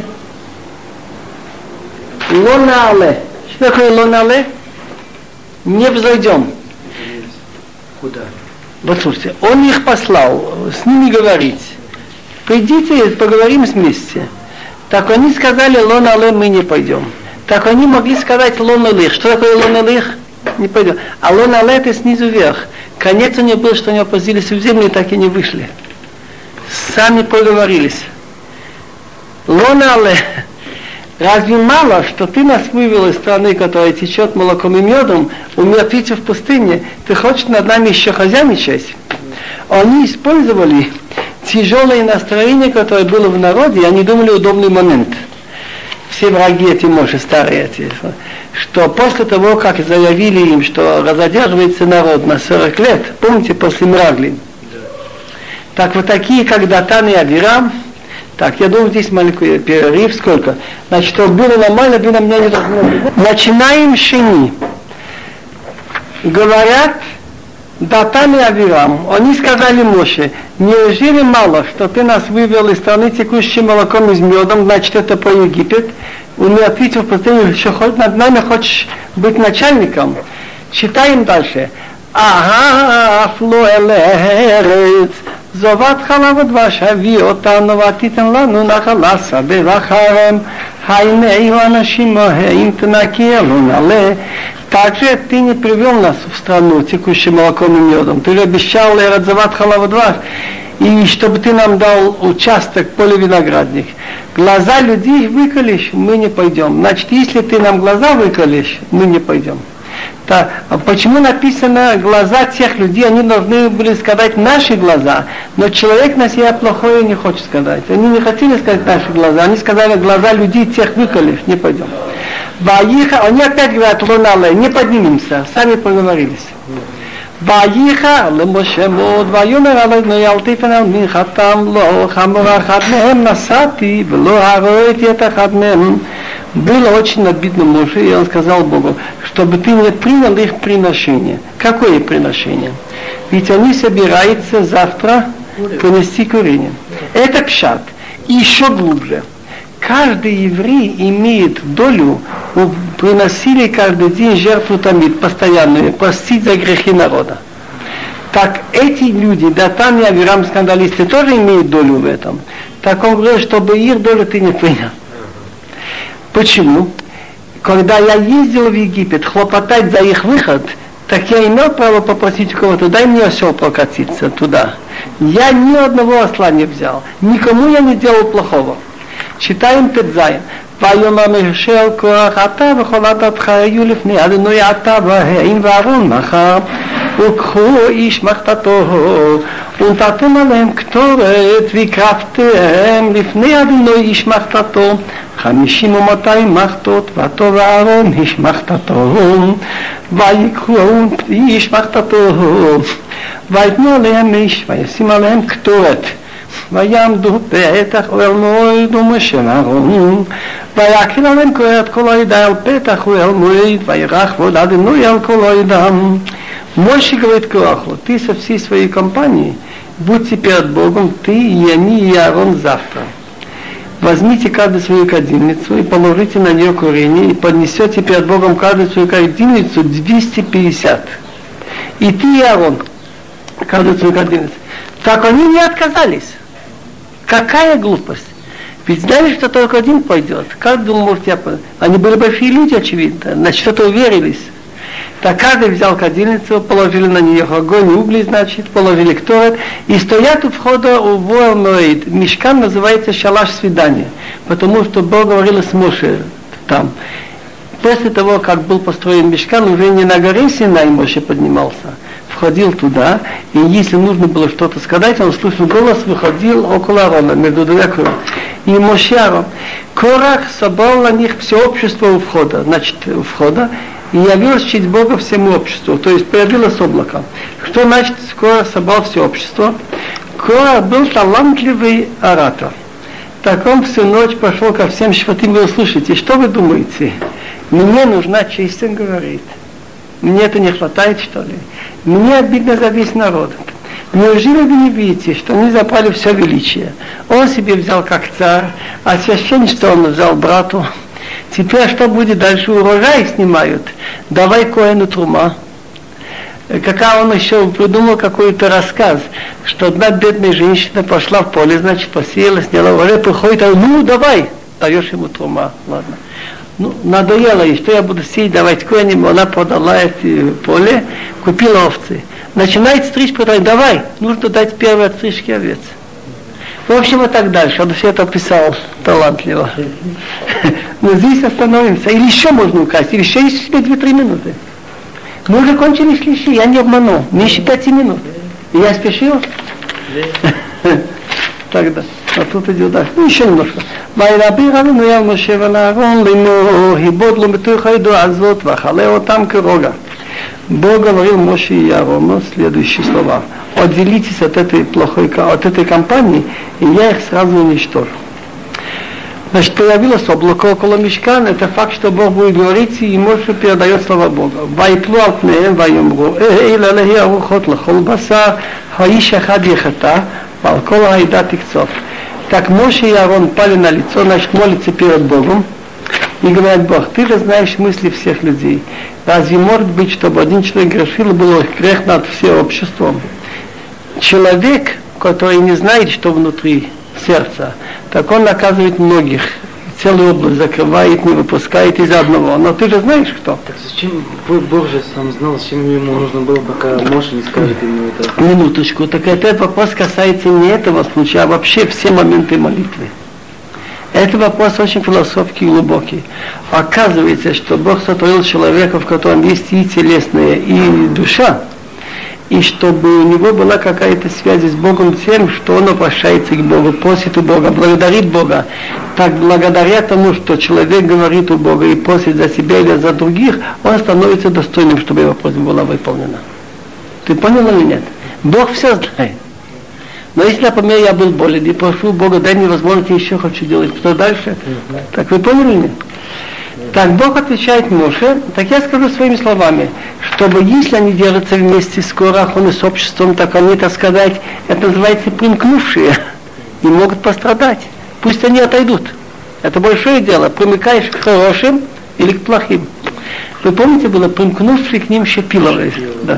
лонале. Что такое лонале? Не взойдем. Куда? Вот слушайте, он их послал, с ними говорить. Придите, поговорим вместе. Так они сказали, лон але, мы не пойдем. Так они могли сказать лон элих. Что такое лон элих? Не пойдем. А лон але это снизу вверх. Конец у него был, что они опустились в землю и так и не вышли. Сами поговорились. Лон але. Разве мало, что ты нас вывел из страны, которая течет молоком и медом, умертвиться в пустыне, ты хочешь над нами еще хозяйничать? Они использовали тяжелое настроение, которое было в народе, они думали удобный момент. Все враги эти Моше, старые эти, что после того, как заявили им, что задерживается народ на сорок лет, помните, после Мирагли, так вот такие, как Датан и Авирам, так, я думаю, здесь маленький перерыв, сколько? Значит, что было нормально, вы на меня не должны. Начинаем шини. Говорят, Датан и Авирам, они сказали Моше, неужели мало, что ты нас вывел из страны текущим молоком и с медом, значит, это по Египет? Он мне ответил, что хоть над нами хочешь быть начальником. Читаем дальше. Ага, флуэлэрец, зоват халавот ваша, виотану ватитен лану нахаласа, бевахарем, хайнею анашим моэим тнакелу нале. Также ты не привел нас в страну, текущим молоком и медом. Ты обещал Эрадзават Халавадвар, и чтобы ты нам дал участок, поле виноградник. Глаза людей выколешь, мы не пойдем. Значит, если ты нам глаза выколешь, мы не пойдем. Так, а почему написано глаза тех людей, они должны были сказать наши глаза, но человек на себя плохое не хочет сказать. Они не хотели сказать наши глаза, они сказали глаза людей тех выколешь, не пойдем. Ваиха, они опять говорят, лунале, не поднимемся, сами поговорились. Ваиха, лемоше мод, вайомер алейну ялтифен ал минхатам, ло хамура хаднеем насати, вло ароет ета хаднеем. Было очень обидно Моше, и он сказал Богу, чтобы ты не принял их приношение. Какое приношение? Ведь они собираются завтра принести курение. Это пшат. И еще глубже. Каждый еврей имеет долю, приносили каждый день жертву тамид, постоянную, простить за грехи народа. Так эти люди, Датан и Авирам, скандалисты, тоже имеют долю в этом. Так он говорит, чтобы их долю ты не принял. Почему? Когда я ездил в Египет хлопотать за их выход, так я имел право попросить кого-то, дай мне осел прокатиться туда. Я ни одного осла не взял, никому я не делал плохого. Читаем Тедзайн. ויאמר משה כוח אתה וכל עדתך היו לפני אדוני אתה והאין ואהרון מחר וקחו איש מחתתו ונתתם עליהם קטורת והקרבתם לפני אדוני איש מחתתו חמישים ומאתיים מחתות ואתו ואהרון איש מחתתו ויקחו איש מחתתו ויתנו עליהם איש וישים עליהם קטורת ויעמדו פתח אוהל מועד ומשה ואהרון ויקל עליהם כהן כל העדה על פתח אוהל מועד וירח כבוד אדוני על כל העדה. Моше говорит Кораху, ты со всей своей компанией будьте перед Богом, ты и они и Аарон завтра. Возьмите каждую свою кадильницу и положите на нее курение и поднесете перед Богом каждую свою кадильницу двести пятьдесят. И ты и Аарон каждую свою кадильницу. Так они не отказались. Какая глупость. Ведь знали, что только один пойдет. Как думал, может, я... Они были большие люди, очевидно. Значит, что-то уверились. Так каждый взял кадильницу, положили на нее огонь и угли, значит, положили кторет. И стоят у входа у Воэл-Моэд. Мишкан называется шалаш свидания. Потому что Бог говорил с Моше там. После того, как был построен Мишкан, уже не на горе Синай Моше поднимался. Входил туда, и если нужно было что-то сказать, он слышал голос, выходил около Аарона, между двумя кровями. И Моше Аарон. Корах собрал на них все общество у входа, значит, у входа, и явилось честь Бога всему обществу, то есть появилось облако. Что значит Корах собрал все общество? Корах был талантливый оратор. Так он всю ночь пошел ко всем шватим и говорил, слушайте, что вы думаете? Мне нужна честь, он говорит. Мне это не хватает, что ли? Мне обидно за весь народ. Неужели вы не видите, что они забрали все величие? Он себе взял как царь, а священничество он взял брату. Теперь что будет дальше? Урожай снимают. Давай коэну трума. Какая он еще придумал какой-то рассказ, что одна бедная женщина пошла в поле, значит, посеяла, сняла урожай, приходит, а ну давай, даешь ему трума. Ладно. Ну, надоело ей, что я буду сеять, давать коэним, она продала это поле, купила овцы. Начинает стричь, продавать, давай, нужно дать первые отстрижки овец. В общем, и так дальше. Он все это описал талантливо. Но здесь остановимся. Или еще можно украсть, или еще есть две-три минуты. Мы уже кончили шлиши, я не обманул. Меньше пяти минут. И я спешил. тогда. А тут идет дальше. Ну, еще немножко. וידבר אבינו אל משה ואל אהרון לאמור, היבוד לו מתוך העדה הזאת ואכלה אותם כרוגע. Бог говорил Моше и Аарону следующие слова. Отделитесь от этой плохой, от этой компании, и я их сразу уничтожу. Значит, появилось облако около мишкана, это факт, что Бог будет говорить, и Моше передает слова Бога. «Вайплу ал пнеем, вайомру, эйла лехи арухот лахол басар, хаиш ахад ехата, вал кол хайда тикцов». Так Моше и Аарон пали на лицо, значит, молятся перед Богом, и говорят: Бог, ты же знаешь мысли всех людей. Разве может быть, чтобы один человек грешил, и был грех над всем обществом? Человек, который не знает, что внутри сердца, так он наказывает многих, целую область закрывает, не выпускает из одного. Но ты же знаешь, кто. Так зачем Бог же сам знал, зачем ему нужно было, пока Моше не скажет ему это? Минуточку, так этот вопрос касается не этого случая, а вообще все моменты молитвы. Это вопрос очень философский и глубокий. Оказывается, что Бог сотворил человека, в котором есть и телесное, и душа, и чтобы у него была какая-то связь с Богом тем, что он обращается к Богу, просит у Бога, благодарит Бога. Так благодаря тому, что человек говорит у Бога и просит за себя или за других, он становится достойным, чтобы его просьба была выполнена. Ты понял или нет? Бог все знает. Но если, например, я был болен и прошу Бога, дай мне возможность, я еще хочу делать, что дальше? Mm-hmm. Так вы поняли меня? Mm-hmm. Так Бог отвечает Моше, так я скажу своими словами, чтобы если они держатся вместе с Корахом и с обществом, так они, так сказать, это называется примкнувшие, и могут пострадать. Пусть они отойдут. Это большое дело, примыкаешь к хорошим или к плохим. Вы помните, было примкнувшие к ним Шепиловые. Да.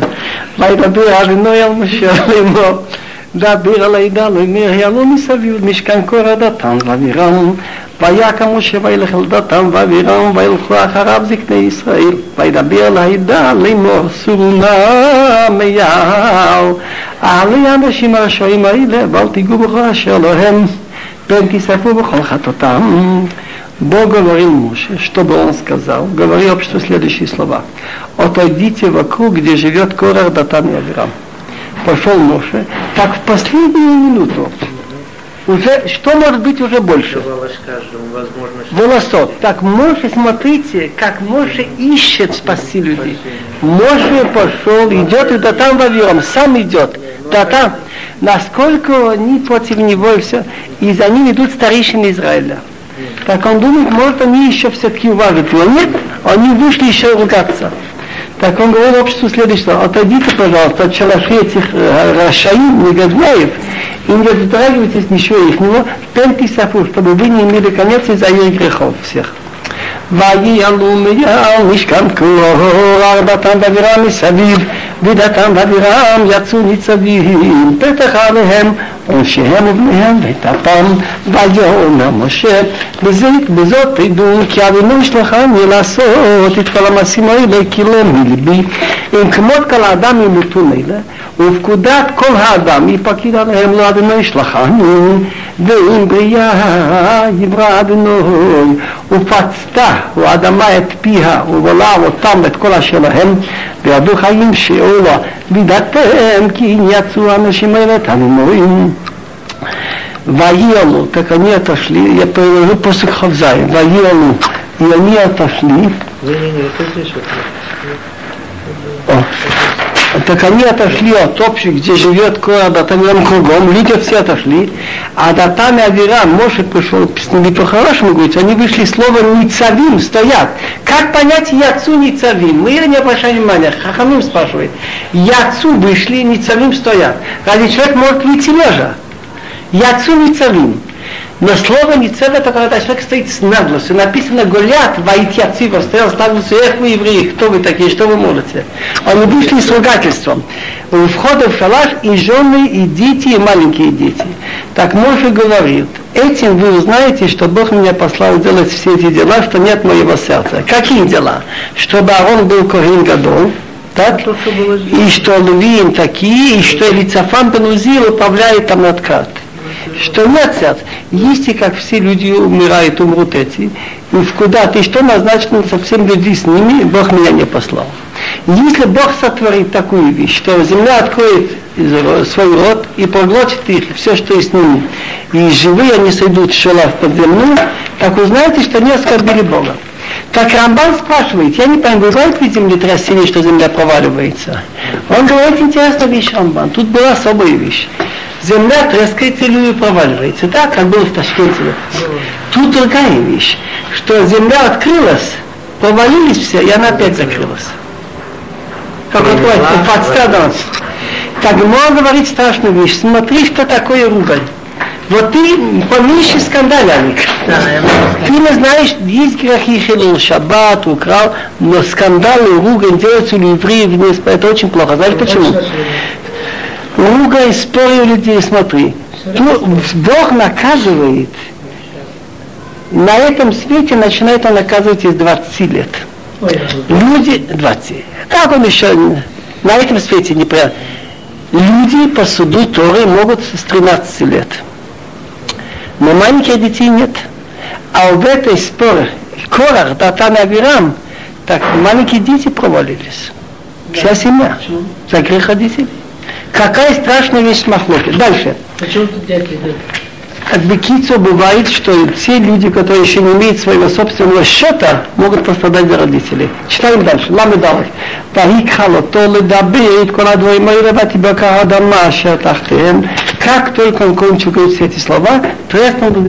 דבר על העדה לא אומר, יעלו מסביב משכן קורא דתם ואבירם, ויקמו שבע ילך אל דתם ואבירם, וילכו אחריו זקני ישראל, וידבר על העדה לאמור, סורו נא מיעל, אהלי האנשים הרשעים האלה, ואל תיגעו בכל אשר להם, פן תיספו בכל חטאותם. Бог говорил Моше, чтобы он сказал, говорил обществу следующие слова: отойдите вокруг, где живет Корах, Датан и Авирам. Пошел Моше, так в последнюю минуту, уже, что может быть уже больше? Волосок. Так Моше, смотрите, как Моше ищет спасти людей. Моше пошел, идет и Датан Авирам, сам идет. Датан, насколько они против него и все, и за ним идут старейшины Израиля. Так он думает, может они еще все-таки уважат его. Нет, они вышли еще ругаться. Так он говорил обществу следующее: отойдите, пожалуйста, от шалашей этих э, рашаим, негодяев, и не затрагивайтесь ничего их него, пенти сафу, чтобы вы не имели конец из-за их грехов всех. ויעלו מיעל משכן קורח דתן ואבירם מסביב ודתן ואבירם יצאו ניצבים פתח עליהם אנשיהם ובניהם וטפם ויאמר משה בזאת תדעו כי אבינו ישלחני לעשות את כל המעשים האלה כי לא מלבי אם כמות כל האדם ימותו אלה ופקודת כל האדם יפקיד עליהם לא אבינו ישלחני ואם בריאה יברא אבינו ופצתה האדמה את פיה ובלע אותם את כל אשר להם וידעו חיים שאולו וידעתם כי אם יצאו האנשים האלה תמימורים ויעלו, так они отошли, я перевожу после Хавзая, ויעלו, и они отошли. Так они отошли от общих, где живет Кора, Датан кругом, люди все отошли, а Датан и Авирам, Моше пришел с ними по-хорошему говорить, они вышли словом Ницавим, стоят. Как понять Яцу Ницавим? Мы не обращаем внимания, Хахамим спрашивает. Яцу вышли, Ницавим стоят. Разве человек может выйти лежа? Яцу Ницавим. Но слово Ницав это когда человек стоит с наглостью. Написано Голиат, войти отцива, стоял с наглостью, эх вы евреи, кто вы такие, что вы можете? Они вышли с ругательством. У входа в шалаш и жены, и дети, и маленькие дети. Так Моше говорит, этим вы узнаете, что Бог меня послал делать все эти дела, что нет моего сердца. Какие дела? Чтобы Аарон был Коэн Гадол, так? И что Левиим такие, и что Элицафан бен Узил управляет там над картой. Что нет сердца. Если как все люди умирают, умрут эти, и в куда-то, и что назначено совсем люди с ними, Бог меня не послал. Если Бог сотворит такую вещь, что земля откроет свой род и проглотит их, все, что есть с ними. И живые они сойдут в шалаш подземную, так узнаете, что они оскорбили Бога. Так Рамбан спрашивает, я не понимаю, бывает ли землетрясение, что земля проваливается? Он говорит интересную вещь, Рамбан. Тут была особая вещь. Земля трескается или проваливается, так, как было в Ташкенте. Тут другая вещь, что земля открылась, провалились все, и она опять закрылась. Как открывается, подстрадалась. Так можно говорить страшную вещь. Смотри, что такое ругань. Вот ты поменьше скандалярник. Да, ты не знаешь, есть грехи хилул, шаббат, украл, но скандалы, ругань делаются у евреев вниз, это очень плохо. Знаешь почему? Ругань, споры у людей, смотри. Тут Бог наказывает. На этом свете начинает он наказывать из двадцати лет. Люди, двадцать. Как он еще на этом свете не прав? Люди по суду Торы могут с тринадцати лет. Но маленьких детей нет. А в этой споре Корах, Датан и Авирам, так маленькие дети провалились. Вся семья. За грех родителей. Какая страшная вещь махлоки. Дальше. Почему тут дяди? Как бы кицу бывает, что все люди, которые еще не имеют своего собственного счета, могут пострадать за родителей. Читаем дальше. Ламы далее. Как только он кончил говорить все эти слова, треснул.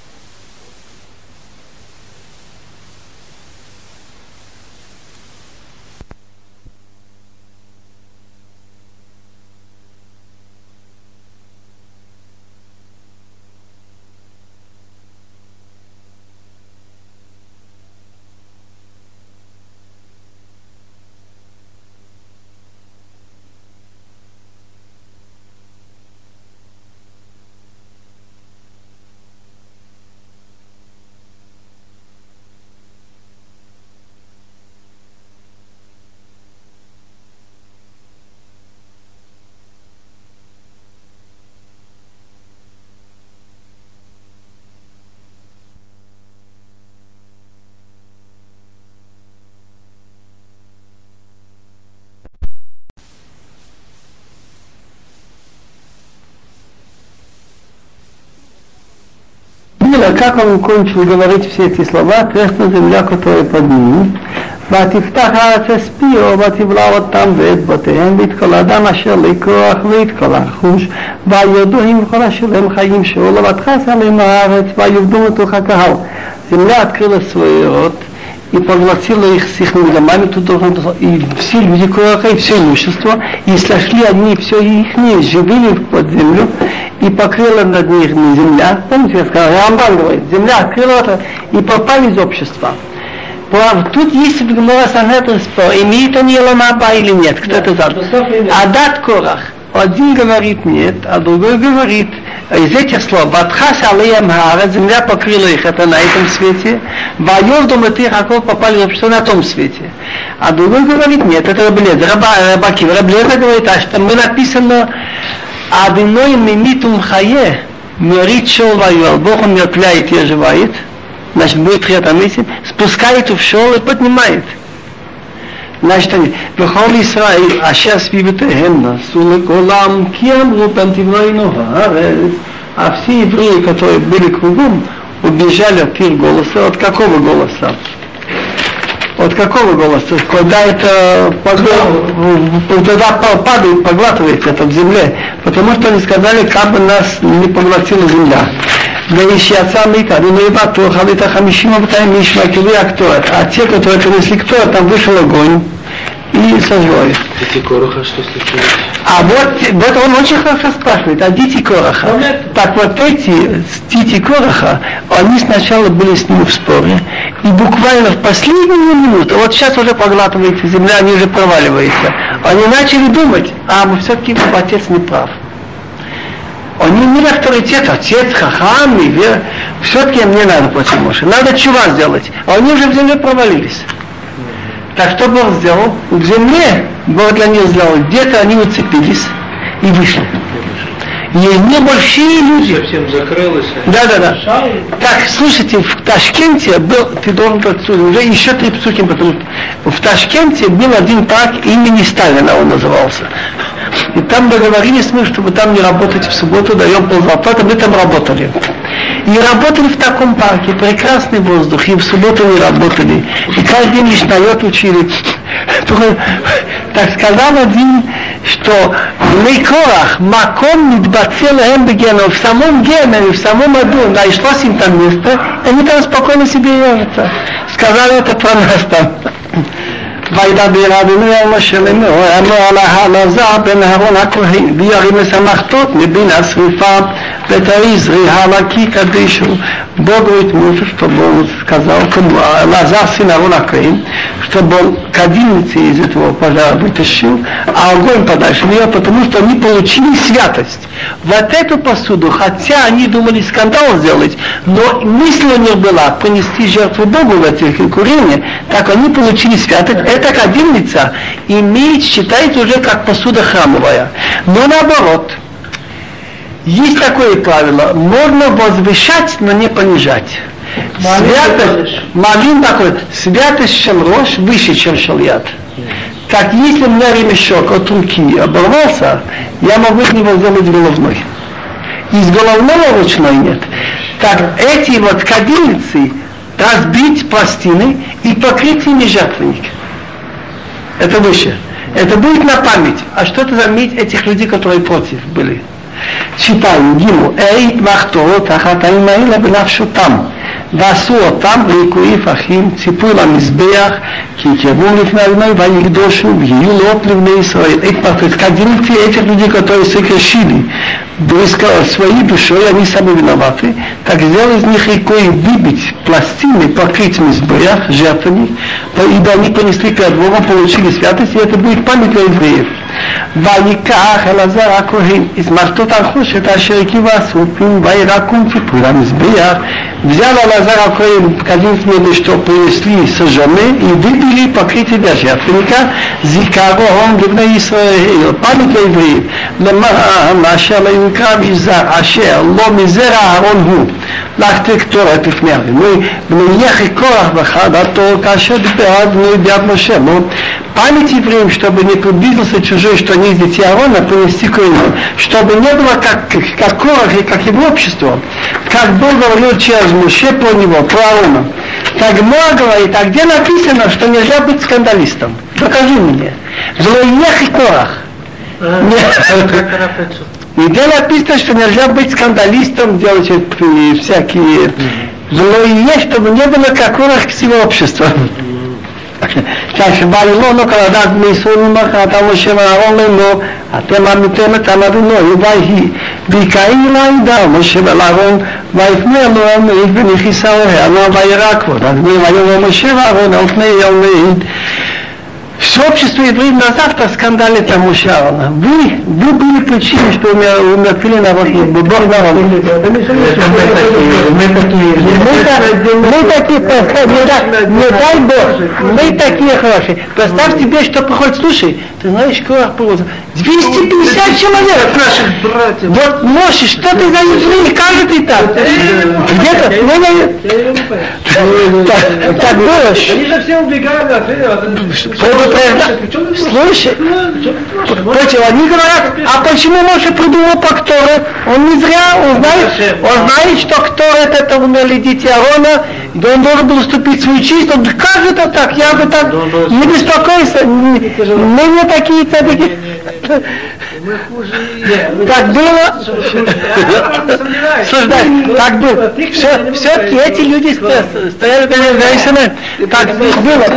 Как он кончил говорить все эти слова, треснула земля, которая под ним. ותפתח הארץ אספיו, ותבלע אותם ואת בתיהם, ואת כל האדם אשר לכוח ואת כל החוש, ויודו עם כל השלם חיים שאולו, ותכס עליהם הארץ, ויובדו מתוך הקהל. Земля открыла свой рот и поглотила их с их домами, тут и все люди Кораха, и все имущество, и сошли они все их живыми под землю, и покрыла над них земля. Помните, я сказал, Рамбан говорит, земля открыла это, и попали из общества. Тут есть в Гемора Санхедрин спор, имеет он Еломаба или нет, кто это знает. Адат Корах. Один говорит нет, а другой говорит, из этих слов, Батхас алеям хаарет, земля покрыла их, это на этом свете, Вайов думает их, аков попали в общество на том свете. А другой говорит нет, это Раблез, Рабаки, Раблеза говорит, а что мы написано, Адиной мимитум хае, мирит шол вайол, Бог он мертвляет и оживает, значит будет хриатамисим, спускает в шол и поднимает. Значит, они, Бехол Исраил, Ашер Свивитехем, Насулы Колам, Кем Рупен Тиврайну Хаарец, а все евреи, которые были кругом, убежали от их голоса. От какого голоса? От какого голоса? Когда это тогда падает, поглатывается это в земле, потому что они сказали, как бы нас не поглотила земля. וישיצא מכאן, ולא בטוח על את החמישים ומאתיים איש מהקריאה הקטורת. А те, которые принесли ктор, там вышел огонь и сожгли. Дети Кораха, что случилось? А вот, вот он очень хорошо спрашивает, а дети Кораха? Так вот эти дети Кораха, они сначала были с ним в споре, и буквально в последнюю минуту, вот сейчас уже поглатывается земля, они уже проваливаются, они начали думать, а мы все-таки отец не прав. Они имели авторитет, отец, хахам, и вер. Все-таки мне надо платить Моше. Надо чува сделать. А они уже в земле провалились. Так что Бог сделал? В земле Бог для них сделал. Где-то они уцепились и вышли. И не большие люди. Совсем закрылось. Да, да, да. Так, слушайте, в Ташкенте был, ты должен отсюда, уже еще три псухи, потому что в Ташкенте был один парк имени Сталина, он назывался. И там договорились мы, чтобы там не работать в субботу, даем ползарплаты, мы там работали. И работали в таком парке, прекрасный воздух, и в субботу не работали. И каждый день мишнайот учили. Так сказал один, что Лейкорах, Маком Мидбацел Эмбегена, в самом Гене, в самом аду, нашлось им там место, они там спокойно себе ежатся. Сказали это про нас там. וידבר אדוני על משה לאמור, אמר אלעזר בן אהרון הכהן, וירים לשמחתות מבין השריפה, ותריזרי הלקי קדישו. Бог говорит Моше, чтобы он сказал, Элазар, сын Аарона Коэн, чтобы он кадильницы из этого пожара вытащил, а огонь подальше нее, потому что они получили святость. Вот эту посуду, хотя они думали скандал сделать, но мысль у них была принести жертву Богу в этих курениях, так они получили святость. Эта кадильница имеет, считается уже как посуда храмовая. Но наоборот, есть такое правило, можно возвышать, но не понижать. Святость, малин такой, святость шелрош выше, чем шельят. Так если у меня ремешок от руки оборвался, я могу из него сделать головной. Из головного ручной нет. Так эти вот кадильницы разбить пластины и покрыть ими жертвенник. Это выше. Это будет на память. А что это заметь этих людей, которые против были? Читаем Гиму. Эйт махторот ахатаим аила бенавшотам. ועשו אותם ליקויף אחים, ציפו למזבח, כי יקרבו לפני אדוני ויקדושו ויהיו לאות לבני ישראל. Кадильницы этих людей, которые согрешили, своей душой, они сами виноваты, так сделал из них ликой выбить пластины, покрыть мизбеах, жертвенник, ибо они понесли перед Богом, получили святость, и это будет память для евреев. ויקח אלעזר הכהן из מרטות הנחושת אשר הקיבו הסופים וירקום ציפוי למזבח. Взял Элазар הכהן кадильницы, что принесли сожжены, и выбили покрытие для жертвенника, зикарон לבני ישראל, память для евреев. למען אשר לא יקרב יזר אשר לא מזרע אהרון הוא לך קטורת לפני אדוני ונניח קורח בחדתו כאשר דיבר אדוני ביד משה. Память евреям, чтобы не приблизился чужой, что они из детей Аарона, принести коину, чтобы не было как, как Корах и как его общество, как Бог говорил через Моше про него, про Аарона. Так Моа говорит, а где написано, что нельзя быть скандалистом? Покажи мне. Злоех и Корах. Где написано, что нельзя быть скандалистом, делать всякие злоех, чтобы не было как Корах всего общества. כשבא אלוהינו כלדעת בני ישראל ממחרת משה ואהרון לאמור אתם עמיתם את אדוני ויהי ויקראו לעדה משה ואהרון ויפנו אלוהים מעיד ונכיסה אהרון וירא כבוד אדוני ויאמר משה ואהרון על פני ילד. Все общество евреев на завтра скандали там Моше Аарона. Вы, вы были причиной, что умертвили народ, Бог народ. Мы такие, не дай Бог, мы такие хорошие. Представь себе, что приходит, слушай, ты знаешь, Корах был двести пятьдесят человек наших братьев. Вот, Моше, что ты за евреи, как же ты так? Где-то, так было. Они же все убегали, слушай, они говорят, а почему Моше придумал по Кторе? Он не зря, он знает, он знает, что Ктор это умерли дети Аарона, и он должен был уступить свою честь. Он говорит, как это так? Я бы так не беспокойся, мы не такие цадики. Так было. Слушай, так было. Все-таки эти люди стояли перед Гайсами. Так было.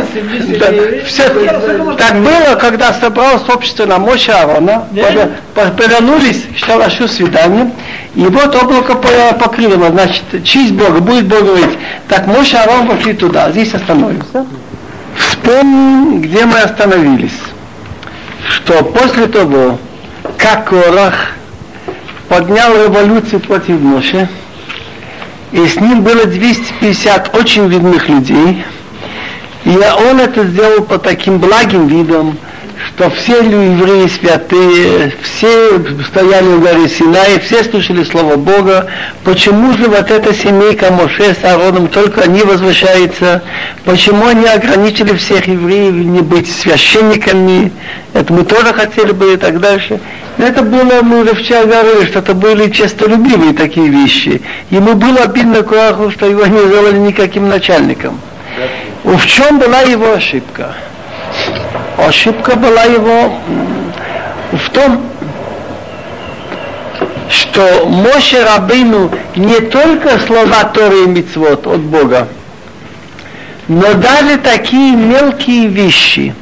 Так было, когда собралось общество на Моше Аарона, повернулись к шалашу свидания, и вот облако покрыло, значит, честь Бога, будет Бог говорить. Так Моше Аарон пошли туда, здесь остановимся. Вспомним, где мы остановились. Что после того, как Корах поднял революцию против Моше, и с ним было двести пятьдесят очень видных людей, и он это сделал по таким благим видам, что все евреи святые, все стояли в горе Синай, все слушали Слово Бога. Почему же вот эта семейка Моше с Аароном, только они возвращаются? Почему они ограничили всех евреев не быть священниками? Это мы тоже хотели бы и так дальше. Но это было, мы уже вчера говорили, что это были честолюбивые такие вещи. Ему было обидно Кораху, что его не сделали никаким начальником. В чем была его ошибка? Ошибка была его в том, что Моше Рабейну не только слова Торы и Мицвот от Бога, но даже такие мелкие вещи,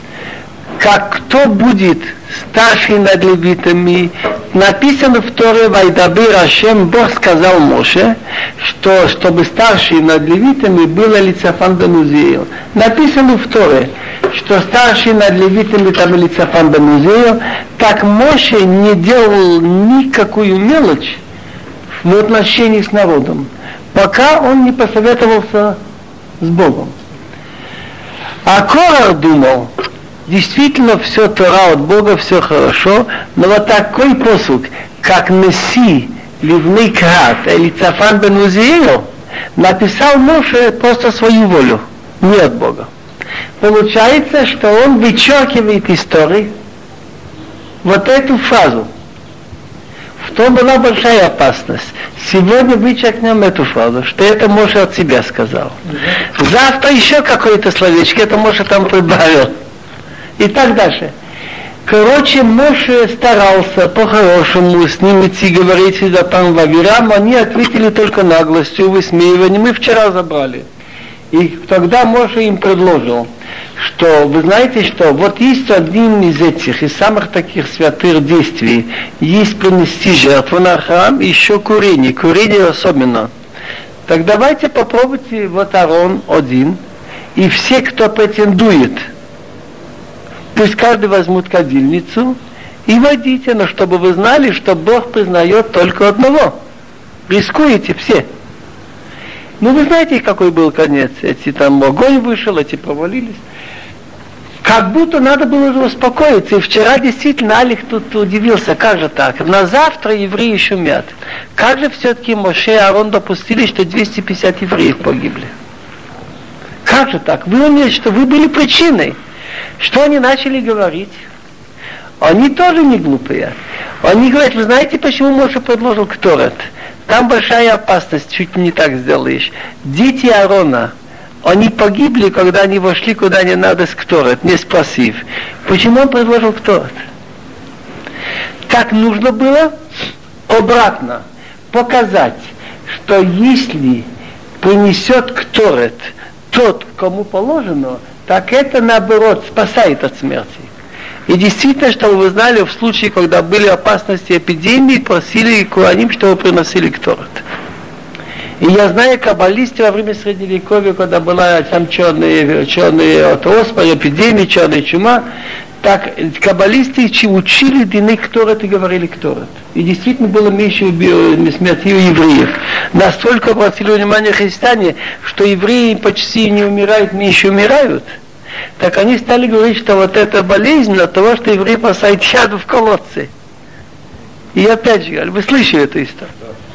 как кто будет старший над левитами, написано в Торе «Вайдабир Ашем», Бог сказал Моше, что чтобы старший над левитами был Элицафан бен Узиил. Написано в Торе, что старший над левитами там Элицафан бен Узиил, так Моше не делал никакую мелочь в отношении с народом, пока он не посоветовался с Богом. А Корах думал, действительно все Тора от Бога, все хорошо, но вот такой посуд, как Неси, Ливней Каат, Элицафан бен Узиил, написал Моше просто свою волю, не от Бога. Получается, что он вычеркивает из Торы вот эту фразу. В том была большая опасность. Сегодня вычеркнем эту фразу, что это Моше от себя сказал. Завтра еще какое-то словечко, это Моше там прибавил. И так дальше. Короче, Моше старался по-хорошему с ними идти говорить за там Вавирам, они ответили только наглостью, высмеиванием, мы вчера забрали. И тогда Моше им предложил, что вы знаете, что вот есть один из этих, из самых таких святых действий, есть принести жертву на храм, и еще курение, курение особенно. Так давайте попробуйте, вот Аарон один, и все, кто претендует, пусть каждый возьмут кадильницу и водите, но чтобы вы знали, что Бог признает только одного. Рискуете все. Ну вы знаете, какой был конец. Эти там огонь вышел, эти провалились. Как будто надо было уже успокоиться. И вчера действительно Алих тут удивился, как же так? На завтра евреи шумят. Как же все-таки Моше и Аарон допустили, что двести пятьдесят евреев погибли? Как же так? Вы умеете, что вы были причиной. Что они начали говорить? Они тоже не глупые. Они говорят, вы знаете, почему Моше предложил Кторет? Там большая опасность, чуть не так сделаешь. Дети Аарона, они погибли, когда они вошли куда не надо с Кторет, не спросив. Почему он предложил Кторет? Так нужно было обратно показать, что если принесет Кторет тот, кому положено, так это, наоборот, спасает от смерти. И действительно, чтобы вы знали, в случае, когда были опасности эпидемии, просили коаним, чтобы приносили Кторет. И я знаю, каббалисты во время Средневековья, когда была там черная, черная оспа, эпидемия, черная чума, так каббалисты учили дины Кторет и говорили Кторет. И действительно было меньше смерти у евреев. Настолько обратили внимание христиане, что евреи почти не умирают, меньше умирают. Так они стали говорить, что вот эта болезнь от того, что евреи бросают яду в колодцы. И опять же, вы слышали эту историю?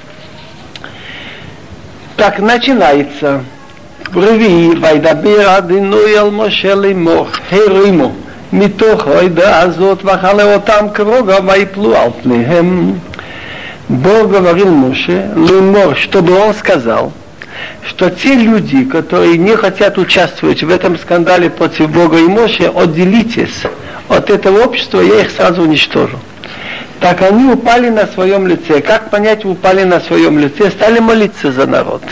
Так начинается. Рви, вайдабир адинуй ал Моше леймор, хериму, מתוך העדה הזאת ואכלה אותם כרוגע ויפלו על פניהם. Бог говорил Моше, леймор, чтобы он сказал, что те люди, которые не хотят участвовать в этом скандале против Бога и Моше, отделитесь от этого общества, я их сразу уничтожу. Так они упали на своем лице. Как понять, упали на своем лице? Стали молиться за народ.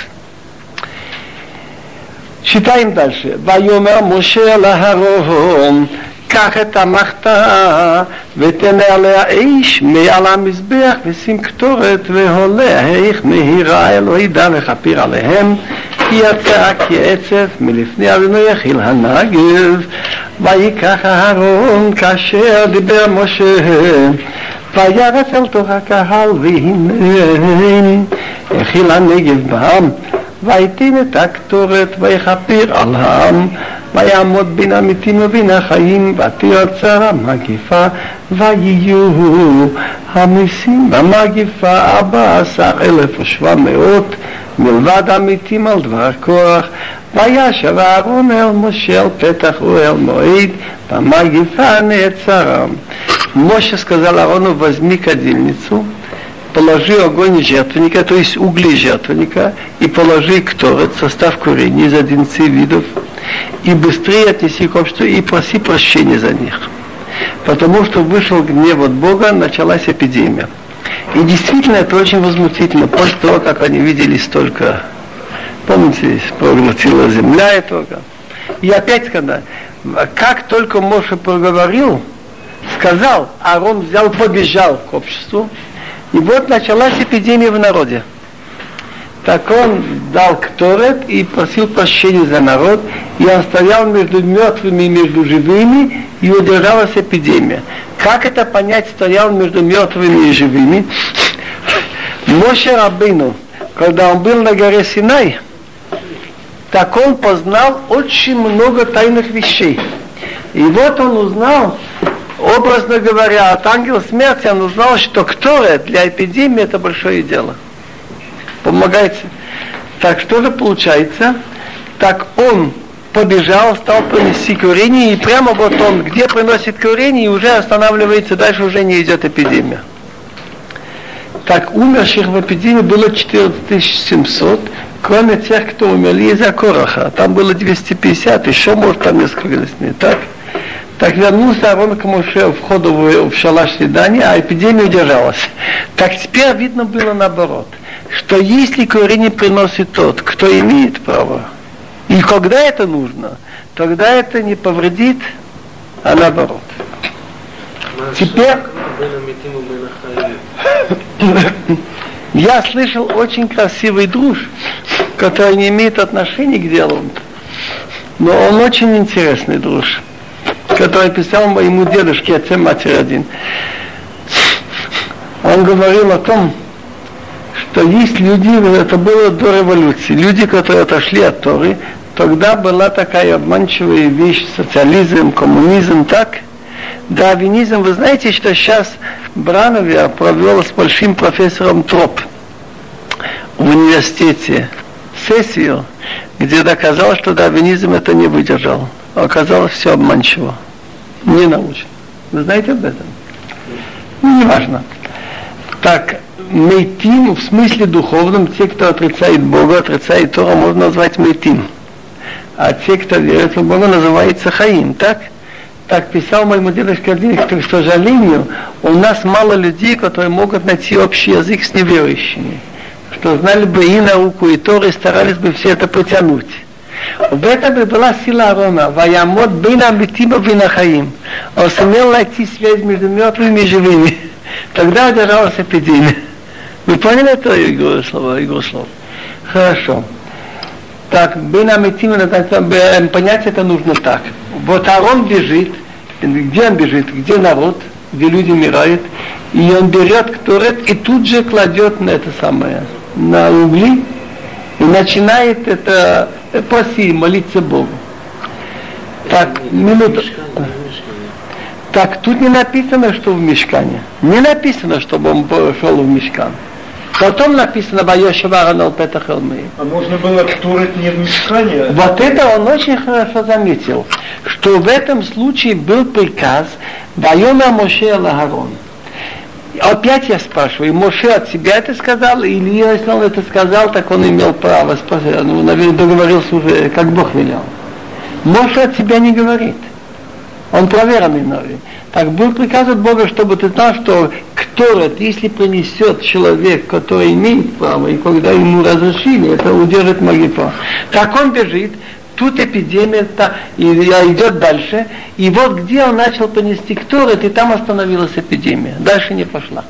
Читаем дальше. ויאמר משה אל אהרון, קח את המחתה ותן עליה אש מעל המזבח ושים קטורת ועולה איך מהירה אלוהי דם וכפיר עליהם כי יצא כעצב מלפני אדוני יחיל הנגב. ויקח אהרון כאשר דיבר משה וירץ אל תוך הקהל והנה הכיל הנגב בעם ויתן את הקטורת ויכפר על העם ויעמוד בין המתים ובין החיים ותהיה צרה מגיפה ויהיו המסים במגיפה ארבע עשר אלף ושבע מאות מלבד המתים על דבר כוח וישב אהרון אל משה על פתח אוהל מועד במגיפה нецарам. Моше сказал Аарону: возьми кадильницу, положи огонь жертвенника, то есть угли жертвенника, и положи кторет, состав курений из одиннадцати видов, и быстрее отнеси к обществу и проси прощения за них. Потому что вышел гнев от Бога, началась эпидемия. И действительно это очень возмутительно, после того, как они видели столько, помните, проглотила земля этого. И опять когда, как только Моше проговорил, сказал, Аарон взял, побежал к обществу, и вот началась эпидемия в народе. Так он дал кторет и просил прощения за народ, и он стоял между мертвыми и между живыми, и удержалась эпидемия. Как это понять, стоял между мертвыми и живыми? Моше Рабейну, когда он был на горе Синай, так он познал очень много тайных вещей. И вот он узнал, образно говоря, от ангела смерти, он узнал, что кторет для эпидемии это большое дело. Помогайте. Так что же получается? Так он побежал, стал принести курение, и прямо вот он, где приносит курение, и уже останавливается, дальше уже не идет эпидемия. Так умерших в эпидемии было четырнадцать тысяч семьсот, кроме тех, кто умерли из-за Кораха. Там было двести пятьдесят, еще может там несколько не так. Так вернулся Аарон к Моше в входу в, в шалаш свидания, а эпидемия удержалась. Так теперь видно было наоборот, что если курение приносит тот, кто имеет право, и когда это нужно, тогда это не повредит, а наоборот. Теперь я слышал очень красивый друж, который не имеет отношения к делу, но он очень интересный друж, который писал моему дедушке, отце матери один. Он говорил о том, что есть люди, это было до революции, люди, которые отошли от Торы, тогда была такая обманчивая вещь, социализм, коммунизм, так? Дарвинизм, вы знаете, что сейчас Бранове провел с большим профессором Троп в университете сессию, где доказал, что дарвинизм это не выдержал. Оказалось все обманчиво, не научно. Вы знаете об этом? Ну, не важно. Так, мейтим в смысле духовном, те, кто отрицает Бога, отрицает Тору, можно назвать мейтим. А те, кто верит в Бога, называется хаим, так? Так писал моему дедушке один, что, к сожалению, у нас мало людей, которые могут найти общий язык с неверующими. Что знали бы и науку, и Тору, и старались бы все это потянуть. В этом и была сила Аарона. Ваямот бейна митима бейна хаим. Он сумел найти связь между мертвыми и живыми. Тогда удержалась эпидемия. Вы поняли это игру слова? Игру слов? Хорошо. Так, бейна митима, понять это нужно так. Вот Аарон бежит. Где он бежит? Где народ? Где люди умирают? И он берет кторет и тут же кладет на это самое, на угли, и начинает это просить, молиться Богу. Так, минуту. Так, тут не написано, что в мишкане. Не написано, чтобы он пошел в мишкан. Потом написано «Вайошев Аарон ал петах эль меид». А можно было кторет не в мишкане? Вот это он очень хорошо заметил, что в этом случае был приказ «Вайомер Моше эль Аарон». Опять я спрашиваю, Моше от себя это сказал, или если он это сказал, так он имел право, ну, наверное, договорился уже, как Бог велел. Моше от себя не говорит. Он проверенный новый. Так был приказ от Бога, чтобы ты знал, что кторет, если принесет человек, который имеет право, и когда ему разрешили, это удержит магифа. Так он бежит, тут эпидемия, та, и идет дальше, и вот где он начал принести кторет, и там остановилась эпидемия. Дальше не пошла.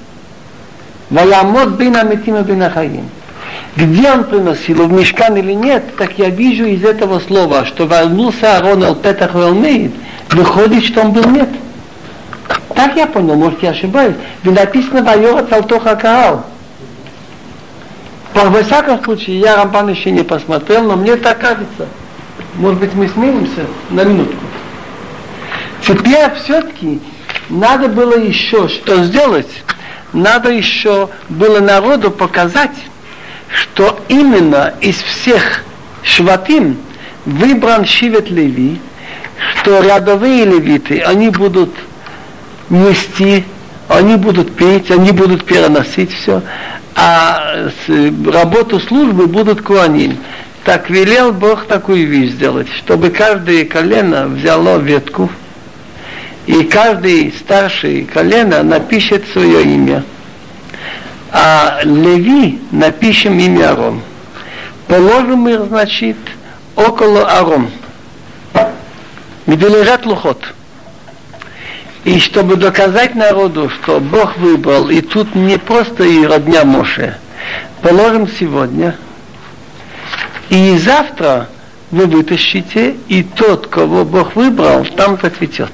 Ваямот бейна митима бейна хаим. Где он приносил, в мишкан или нет, так я вижу из этого слова, что вернулся Аарон ал петах эль меид, выходит, что он был нет. Так я понял, может я ошибаюсь. Ведь написано «Вайорец ал тох хакаал». Во всяком случае, я Рамбан еще не посмотрел, но мне так кажется. Может быть, мы сменимся на минутку. Теперь все-таки надо было еще что сделать. Надо еще было народу показать, что именно из всех шватим выбран Шивет Леви, что рядовые левиты, они будут нести, они будут петь, они будут переносить все, а работу службы будут коаним. Так велел Бог такую вещь сделать, чтобы каждое колено взяло ветку, и каждый старший колено напишет свое имя. А Леви напишем имя Арон. Положим их, значит, около Арон, где лежат лухот. И чтобы доказать народу, что Бог выбрал, и тут не просто и родня Моше, положим сегодня, и завтра вы вытащите, и тот, кого Бог выбрал, там зацветет.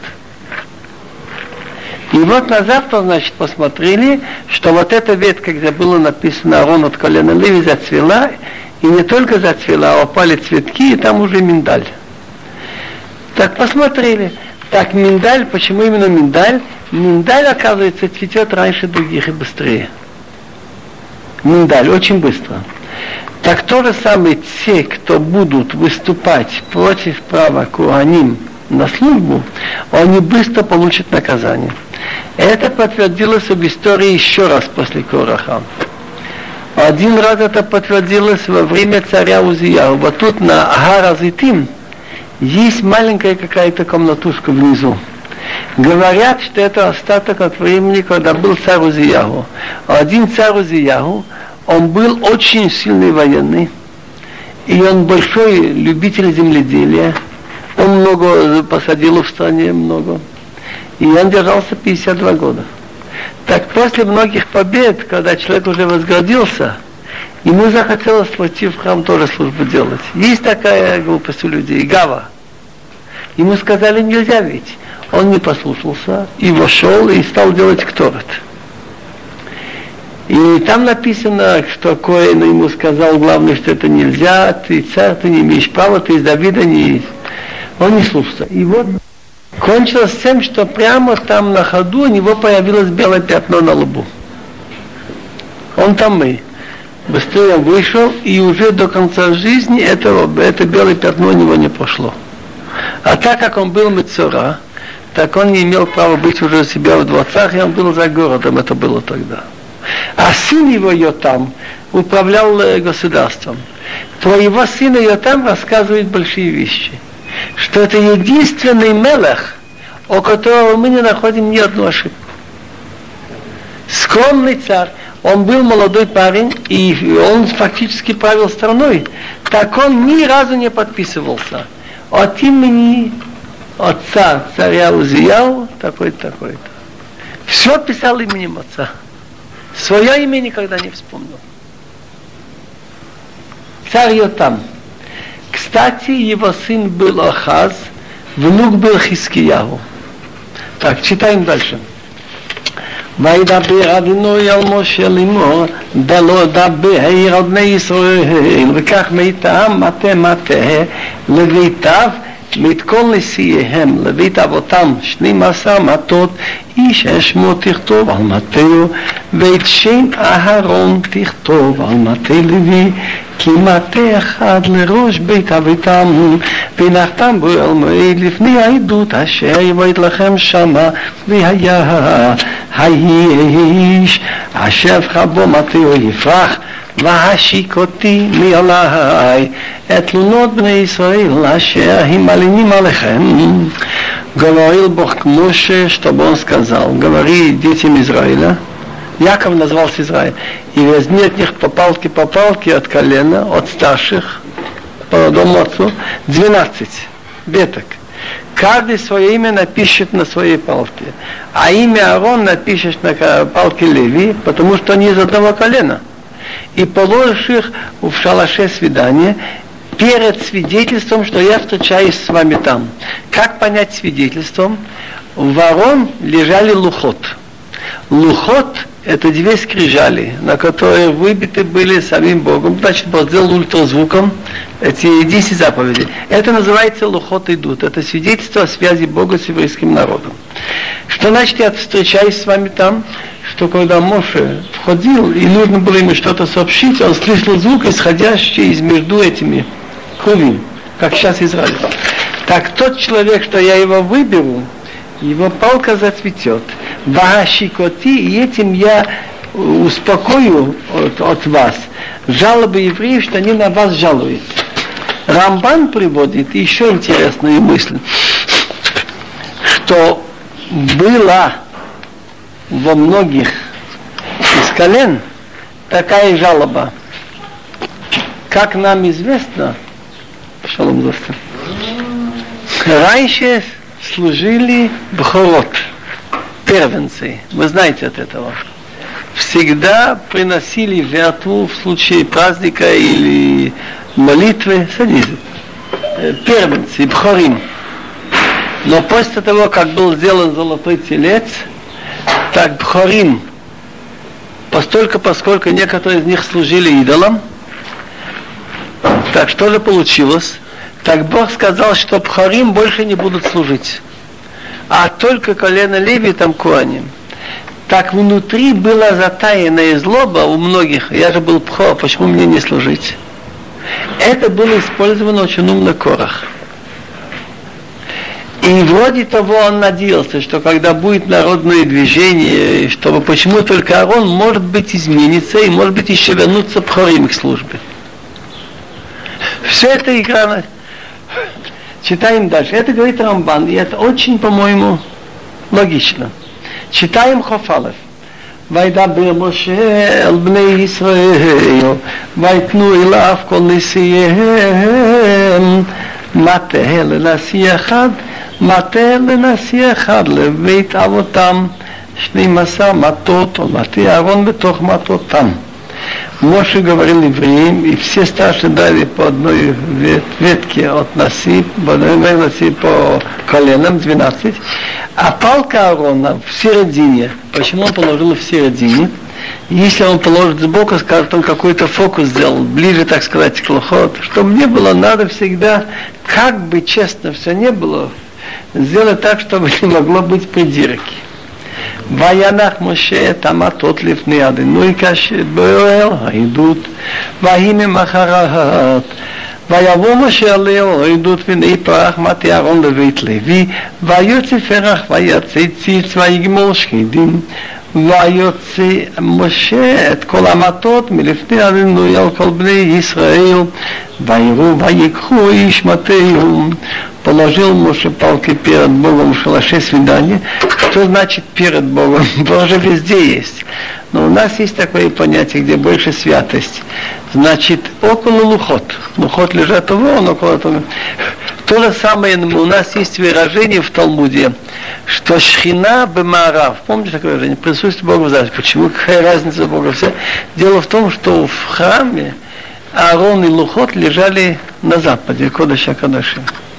И вот на завтра, значит, посмотрели, что вот эта ветка, где было написано Арон от колена Леви, зацвела, и не только зацвела, а упали цветки, и там уже миндаль. Так посмотрели. Так, миндаль, почему именно миндаль? Миндаль, оказывается, цветет раньше других и быстрее. Миндаль, очень быстро. Так то же самое, те, кто будут выступать против права коаним на службу, они быстро получат наказание. Это подтвердилось в истории еще раз после Кораха. Один раз это подтвердилось во время царя Узияу. Вот тут на Ар-Азитим есть маленькая какая-то комнатушка внизу. Говорят, что это остаток от времени, когда был царь Узияу. Один царь Узияу, он был очень сильный военный, и он большой любитель земледелия. Он много посадил в стране, много. И он держался пятьдесят два года. Так после многих побед, когда человек уже возгордился, ему захотелось войти в храм тоже службу делать. Есть такая глупость у людей, гава. Ему сказали, нельзя ведь. Он не послушался и вошел и стал делать кторет. И там написано, что Коэн ему сказал, главное, что это нельзя, ты царь, ты не имеешь права, ты из Давида не... Он не слушался. И вот кончилось тем, что прямо там на ходу у него появилось белое пятно на лбу. Он там и быстрее вышел, и уже до конца жизни этого, это белое пятно у него не прошло. А так как он был мецора, так он не имел права быть уже у себя в дворцах, и он был за городом, это было тогда. А сын его Йотам управлял государством. Про его сына Йотам рассказывает большие вещи. Что это единственный мелех, у которого мы не находим ни одну ошибку. Скромный царь, он был молодой парень, и он фактически правил страной. Так он ни разу не подписывался от имени отца царя Узияу, такой-то, такой-то. Все писал именем отца. Свое имя никогда не вспомнил. Царь Йотам. Кстати, его сын был Ахаз, внук был Хискияу. Так, читаем дальше. וידבר אדוני על משה לאמור, דלו דבר על בני ישראל, וכך מיתם מטה מטה לביתיו, ואת כל נשיאיהם לבית אבותם שנים עשר מטות, איש אשמו תכתוב על מטהו, ואת שם אהרון תכתוב על מטה לוי, כי מטה אחד לראש בית אביתם, ונחתם בו אל מועד לפני העדות אשר יבואית לכם שמה, והיה האיש אשר חבו מטהו יפרח, והשיק אותי מעלי את תלונות בני ישראל אשר הם מלינים עליכם. Говорил Бог к Моше, чтобы он сказал, говори детям Израиля. Яков назвался Израиль. И возьми от них по палке, по палке от колена, от старших, по дому отцу, двенадцать веток. Каждый свое имя напишет на своей палке. А имя Арон напишешь на палке Леви, потому что они из одного колена. И положишь их в шалаше свидания перед свидетельством, что я встречаюсь с вами там. Как понять свидетельством? В Арон лежали лухот. Лухот это две скрижали, на которые выбиты были самим Богом. Значит, Бог сделал ультразвуком эти десять заповедей. Это называется лухот идут. Это свидетельство о связи Бога с еврейским народом. Что значит, я встречаюсь с вами там, что когда Моше входил, и нужно было ему что-то сообщить, он слышал звук, исходящий из между этими крувим, как сейчас Израиль. Так тот человек, что я его выберу, его палка зацветет. Ваашикоти, и этим я успокою от, от вас жалобы евреев, что они на вас жалуются. Рамбан приводит еще интересную мысль, что была во многих из колен такая жалоба. Как нам известно, шалом доступ, раньше служили бхорот, первенцы. Вы знаете от этого. Всегда приносили в жертву в случае праздника или молитвы, садись, первенцы, бхорим. Но после того, как был сделан золотой телец, так бхорим, постольку, поскольку некоторые из них служили идолам, так что же получилось? Так Бог сказал, что бхорим больше не будут служить, а только колено Леви там коаним. Так внутри была затаянная злоба у многих. Я же был бхор, почему мне не служить? Это было использовано очень умно Корах. И вроде того он надеялся, что когда будет народное движение, чтобы почему только Аарон, может быть, изменится и может быть еще вернуться бхорим к службе. Все это игра. Читаем дальше. Это говорит Рамбан, и это очень, по-моему, логично. Читаем Хофалев. וידבר משה אל בני ישראל ויתנו אליו כל נשיאיהם מטה לנשיא אחד מטה לנשיא אחד לבית אבותם שנים עשר מטות או מטה אהרון בתוך מטותם. Моше говорил евреям, и все старшие дали по одной ветке от носи, по одной носи по коленам, двенадцать, а палка Аарона в середине. Почему он положил в середине? Если он положит сбоку, скажет, он какой-то фокус сделал, ближе, так сказать, к лохот, чтобы не было, надо всегда, как бы честно все не было, сделать так, чтобы не могло быть придирки. וינח משה את המטות לפני אדוני כאשר באוהל העדות ויהי ממחרת ויבוא משה אל אוהל העדות והנה פרח מטה אהרון בבית לוי ויוצא פרח ויצא ציץ ויגמור שחידים ויוצא משה את כל המטות מלפני אדוני על כל בני ישראל ויראו ויקחו איש מטהו. Положил Моше палки перед Богом в шалаше свидания. Что значит перед Богом? Бог же везде есть. Но у нас есть такое понятие, где больше святость. Значит, около лухот. Лухот лежат вон около того. То же самое у нас есть выражение в Талмуде, что шхина бемарав. Помните такое выражение? Присутствие Бога в западе. Почему? Какая разница Бога? Все. Дело в том, что в храме Аарон и лухот лежали на западе, Кодеша Кодашим.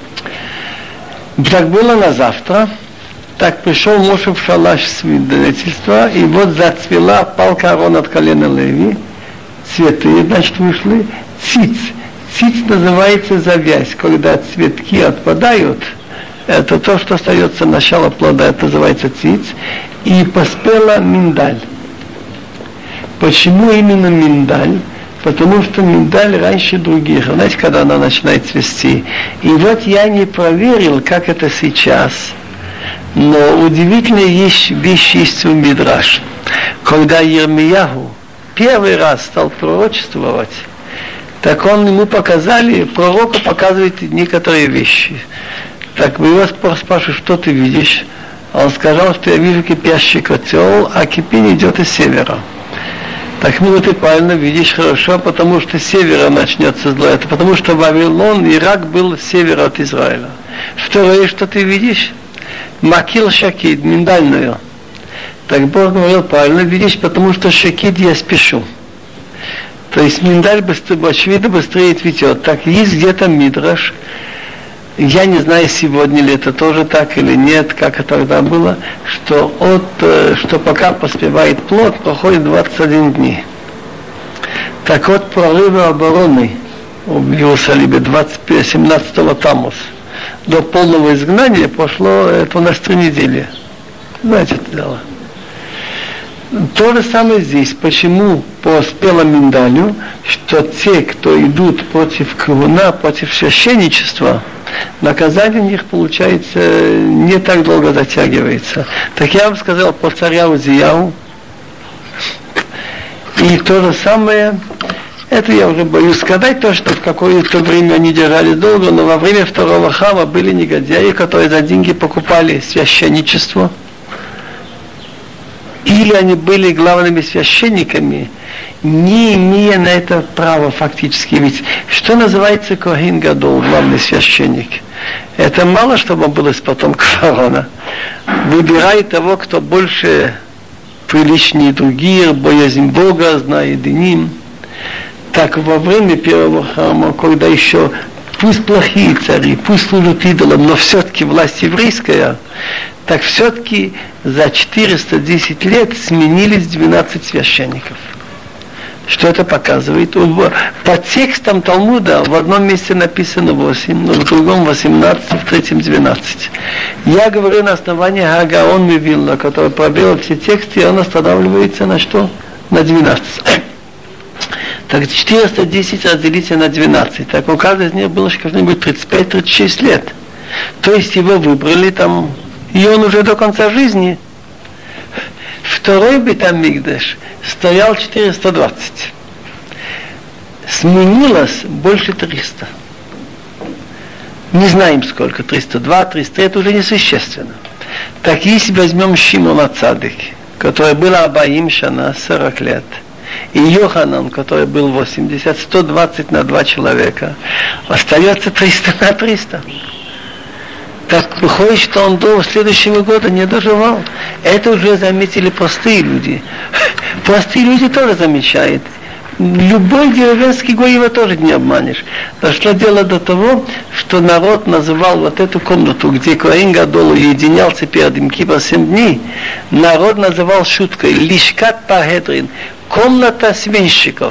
Так было на завтра, так пришел Моше в шалаш свидетельства, и вот зацвела палка Аарона от колена Леви, цветы, значит, вышли, циц. Циц называется завязь, когда цветки отпадают, это то, что остается начало плода, это называется циц, и поспела миндаль. Почему именно миндаль? Потому что миндаль раньше других, знаете, когда она начинает цвести. И вот я не проверил, как это сейчас, но удивительная вещь, вещь есть в Мидраш. Когда Йермияху первый раз стал пророчествовать, так он ему показали, пророку показывает некоторые вещи. Так вы его спрашивают, что ты видишь? Он сказал, что я вижу кипящий котел, а кипень идет из севера. Так, ну ты правильно видишь хорошо, потому что с севера начнется зло. Это потому что Вавилон, Ирак был с севера от Израиля. Второе, что ты видишь? Макил шакид, миндальную. Так Бог говорил правильно, видишь, потому что шакид я спешу. То есть миндаль быстрее, очевидно быстрее цветет. Так есть где-то мидраш, Я не знаю, сегодня ли это тоже так или нет, как это тогда было, что, от, что пока поспевает плод, проходит двадцать один дней. Так вот, прорывы обороны в Иерусалиме двадцать семнадцатого Таммуз до полного изгнания прошло это у нас три недели. Знаете это дело. То же самое здесь. Почему по спелому миндалю, что те, кто идут против круна, против священничества, наказание у них, получается, не так долго затягивается. Так я вам сказал по царя Узияу. И то же самое, это я уже боюсь сказать, то, что в какое-то время они держали долго, но во время второго храма были негодяи, которые за деньги покупали священничество. Или они были главными священниками, не имея на это права фактически. Ведь что называется Коэн Гадол, главный священник? Это мало, чтобы он был из потомков фараона. Выбирай того, кто больше приличнее других, боязнь Бога, знает диним. Так во время первого храма, когда еще пусть плохие цари, пусть служат идолам, но все-таки власть еврейская, так все-таки за четыреста десять лет сменились двенадцать священников. Что это показывает? По текстам Талмуда в одном месте написано восемь, но в другом восемнадцать, в третьем двенадцать. Я говорю на основании Гаон Мивилна, который пробил все тексты, и он останавливается на что? На двенадцать. Так четыреста десять разделите на двенадцать. Так у каждого из них было как-нибудь тридцать пять тридцать шесть лет. То есть его выбрали там, и он уже до конца жизни. Второй Бейт-Микдаш стоял четыреста двадцать. Сменилось больше триста. Не знаем сколько, триста два, триста три, это уже несущественно. Так если возьмем Шимона Цадик, который был Абаим Шана, сорок лет, и Йоханан, который был восемьдесят, сто двадцать на два человека, остается триста на триста. Так выходит, что он до следующего года не доживал. Это уже заметили простые люди. Простые люди тоже замечают. Любой деревенский гой его тоже не обманешь. Дошло дело до того, что народ называл вот эту комнату, где Коэн Гадол уединялся перед Йом Кипур семь дней, народ называл шуткой Лишкат Пархедрин, комната сменщиков.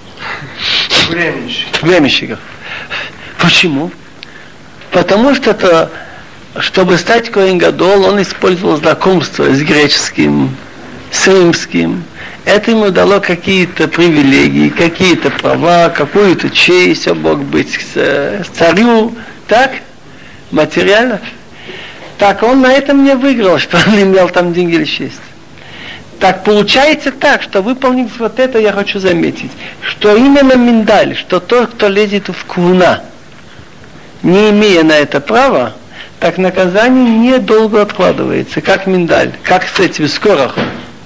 Временщиков. Временщиков. Почему? Потому что это, чтобы стать Коэн Гадол, он использовал знакомство с греческим, с римским. Это ему дало какие-то привилегии, какие-то права, какую-то честь, он мог быть царю, так, материально. Так он на этом не выиграл, что он имел там деньги или честь. Так получается так, что выполнить вот это я хочу заметить, что именно миндаль, что тот, кто лезет в куна, не имея на это права, так наказание недолго откладывается, как миндаль, как с этим скорохом.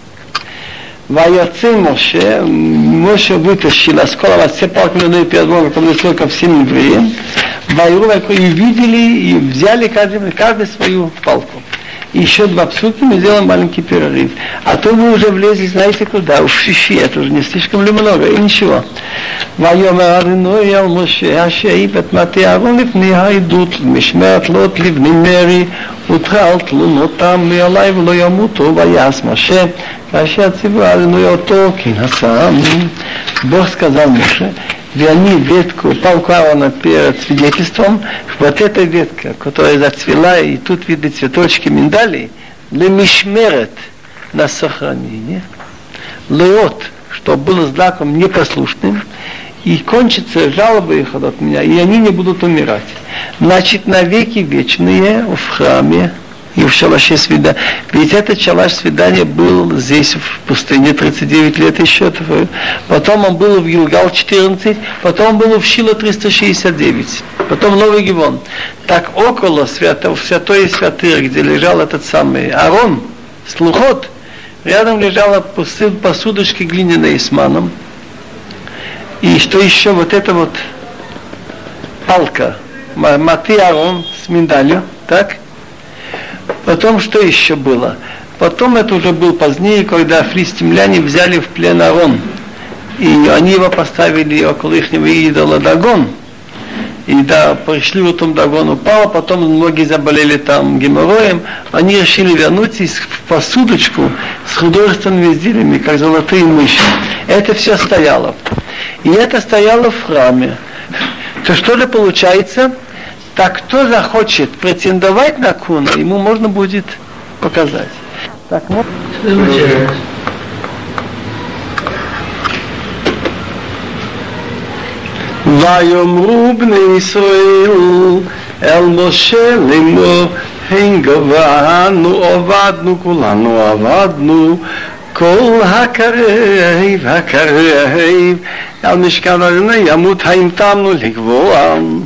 Ваяцей Моше, Моше вытащил осколок от всех палок минуты перед Богом, который слыл ко всем евреям, и видели, и взяли каждый, каждый свою палку. И еще два псуки, мы сделаем маленький перерыв. А то вы уже влезли, знаете куда, в шиши, это уже не слишком ли много, и ничего. ויאמר אדוני אל משה השאיב את מטה אהרון לפני העדות משמרת לוט לבני מרי ותחל תלונותם מעלי ולא ימותו ויעש משה כאשר ציווה אדוני אותו כי נשא. Бог сказал Моше, верни ветку, палку Аарона перед свидетельством, вот эта ветка, которая зацвела, и тут видны цветочки миндалей, лемишмерет, на сохранение, леот, что было знаком непослушным, и кончится жалоба их от меня, и они не будут умирать. Значит, навеки вечные в храме и в шалаше свидания. Ведь этот шалаш свидания был здесь в пустыне тридцать девять лет еще. Потом он был в Гилгал четырнадцать, потом он был в Шило триста шестьдесят девять, потом Новый Гивон. Так около святого, святой святых, где лежал этот самый Аарон, слухот, рядом лежала посудочка глиняная с маном. И что еще, вот эта вот палка, маты Аарон с миндалью, так? Потом что еще было? Потом это уже было позднее, когда филистимляне взяли в плен Аарон. И они его поставили около ихнего идола Дагон. И да, пришли вот там Дагон упал, потом многие заболели там геморроем. Они решили вернуться в посудочку с художественными изделиями, как золотые мыши. Это все стояло. И это стояло в храме. То что же получается? Так кто захочет претендовать на куна, ему можно будет показать. Так, вот. ויאמרו בני ישראל אל משה לאמור הן גבענו עבדנו כולנו עבדנו כל הקרב הקרב על משכן אדוני ימות האמתמנו לגבוהם.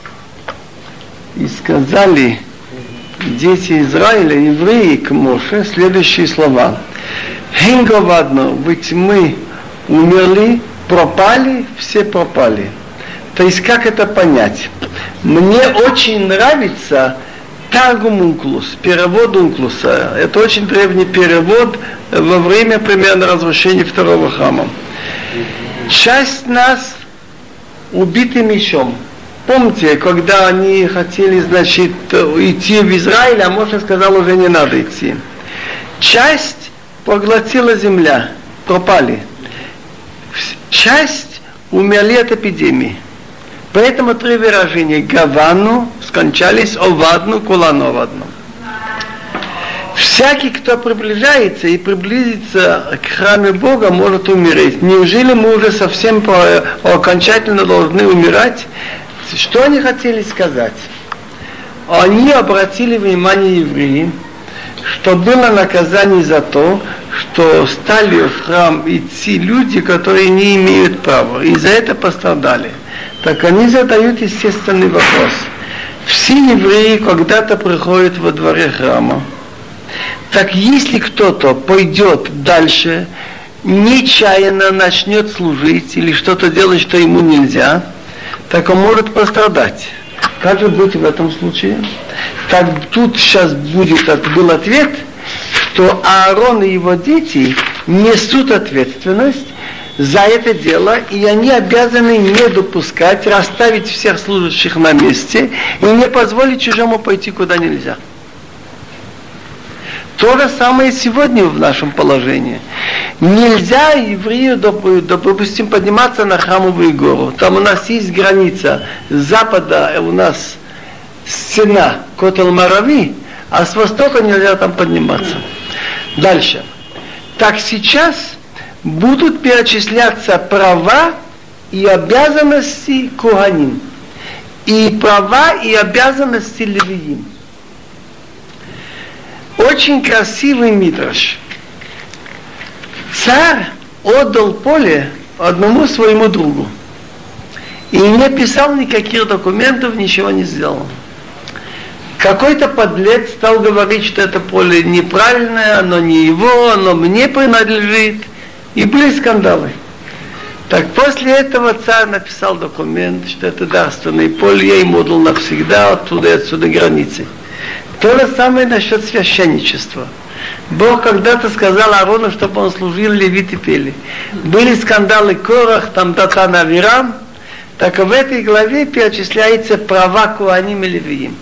И сказали дети Израиля, евреи, к Моше, следующие слова. Хен гавадно, ведь мы умерли, пропали, все пропали. То есть как это понять? Мне очень нравится Таргум Унклус, перевод Унклуса. Это очень древний перевод во время примерно разрушения второго храма. Часть нас убиты мечом. Помните, когда они хотели, значит, идти в Израиль, а Моше сказал, уже не надо идти. Часть поглотила земля, пропали. Часть умерли от эпидемии. Поэтому три выражения. Гавану скончались, овадну, кулану овадну. Всякий, кто приближается и приблизится к храме Бога, может умереть. Неужели мы уже совсем окончательно должны умирать? Что они хотели сказать? Они обратили внимание евреям, что было наказание за то, что стали в храм идти люди, которые не имеют права, и за это пострадали. Так они задают естественный вопрос. Все евреи когда-то приходят во дворе храма. Так если кто-то пойдет дальше, нечаянно начнет служить или что-то делать, что ему нельзя, так он может пострадать. Как же быть в этом случае? Так тут сейчас будет, был ответ, что Аарон и его дети несут ответственность за это дело, и они обязаны не допускать, расставить всех служащих на месте и не позволить чужому пойти куда нельзя. То же самое сегодня в нашем положении. Нельзя еврею, допустим, подниматься на Храмовую гору. Там у нас есть граница. С запада у нас стена Котел-Марави, а с востока нельзя там подниматься. Дальше. Так сейчас будут перечисляться права и обязанности Коганим. И права и обязанности Левиим. Очень красивый мидраш. Царь отдал поле одному своему другу. И не писал никаких документов, ничего не сделал. Какой-то подлец стал говорить, что это поле неправильное, оно не его, оно мне принадлежит. И были скандалы. Так после этого царь написал документ, что это дарственное поле, я ему отдал навсегда, оттуда и отсюда границы. То же самое насчет священничества. Бог когда-то сказал Аарону, чтобы он служил, левиты пели. Были скандалы Корах, там Датан Авирам. Так в этой главе перечисляются права Коаним и Левиим.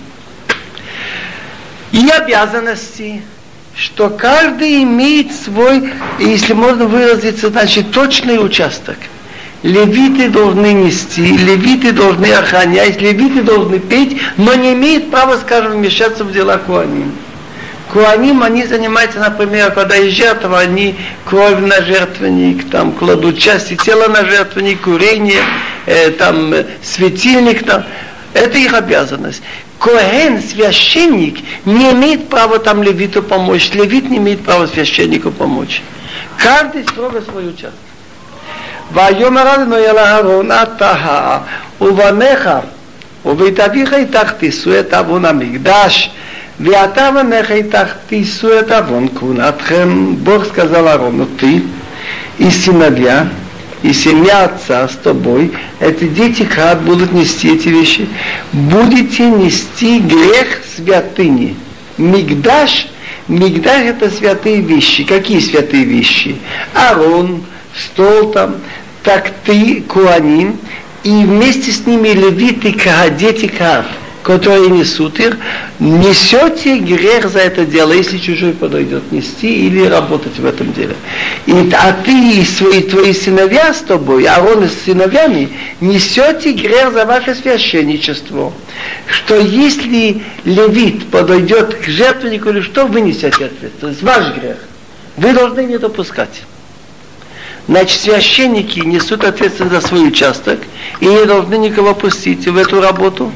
И обязанности, что каждый имеет свой, если можно выразиться, значит, точный участок. Левиты должны нести, левиты должны охранять, левиты должны петь, но не имеют права, скажем, вмешаться в дела Коаним. Коаним, они занимаются, например, когда есть жертва, они кровь на жертвенник, там кладут части тела на жертвенник, курение, э, там светильник, там. Это их обязанность. Коэн, священник, не имеет права там левиту помочь, левит не имеет права священнику помочь. Каждый строго свой участок. ויאמר אדוני אל אהרון אתה ובניך ובית אביך איתך תישאו את עוון המקדש ואתה ובניך איתך תישאו את עוון כהונתכם. Бог сказал Аарону, ты и сыновья и семья отца с тобой, эти дети как будут нести эти вещи, будете нести грех святыни. Мигдаш, мигдаш это святые вещи. Какие святые вещи? Аарон, стол там. Так ты, Коаним, и вместе с ними левиты, дети Каат, которые несут их, несете грех за это дело, если чужой подойдет нести или работать в этом деле. И, а ты и свои, твои сыновья с тобой, Аарон с сыновьями, несете грех за ваше священничество. Что если левит подойдет к жертвеннику или что, вы несете ответственность, ваш грех. Вы должны не допускать. Значит, священники несут ответственность за свой участок и не должны никого пустить в эту работу.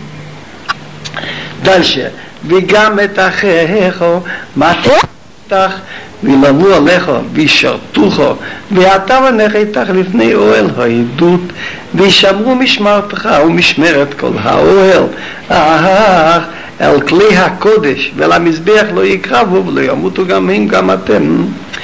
דלשה, וגם את אחיך, מתך, וילבו עליך, וישרתוך, ואתה ונך איתך לפני אוהל העדות, וישמרו משמרתך ומשמרת כל האוהל, אך אל כלי הקודש, ולמזבח לא יקרבו, ולא ימותו גם הם, גם אתם.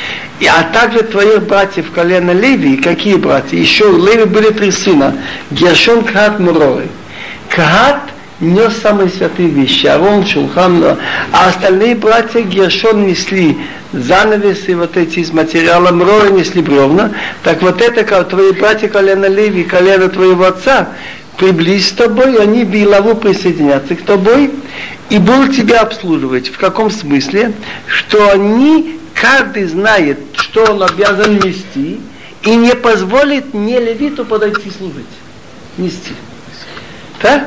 А также твоих братьев колена Леви, какие братья? Еще у Леви были три сына, Гершон, Кахат, Мурори. Кахат нес самые святые вещи, Аарон, Шулхан, а остальные братья Гершон несли занавесы вот эти из материала, Мрори несли бревна. Так вот это, как твои братья колена Леви, колено твоего отца, приблизь с тобой, они в Илаву присоединятся к тобой и будут тебя обслуживать. В каком смысле? Что они, каждый знает, что он обязан нести, и не позволит не левиту подойти служить, нести. Так?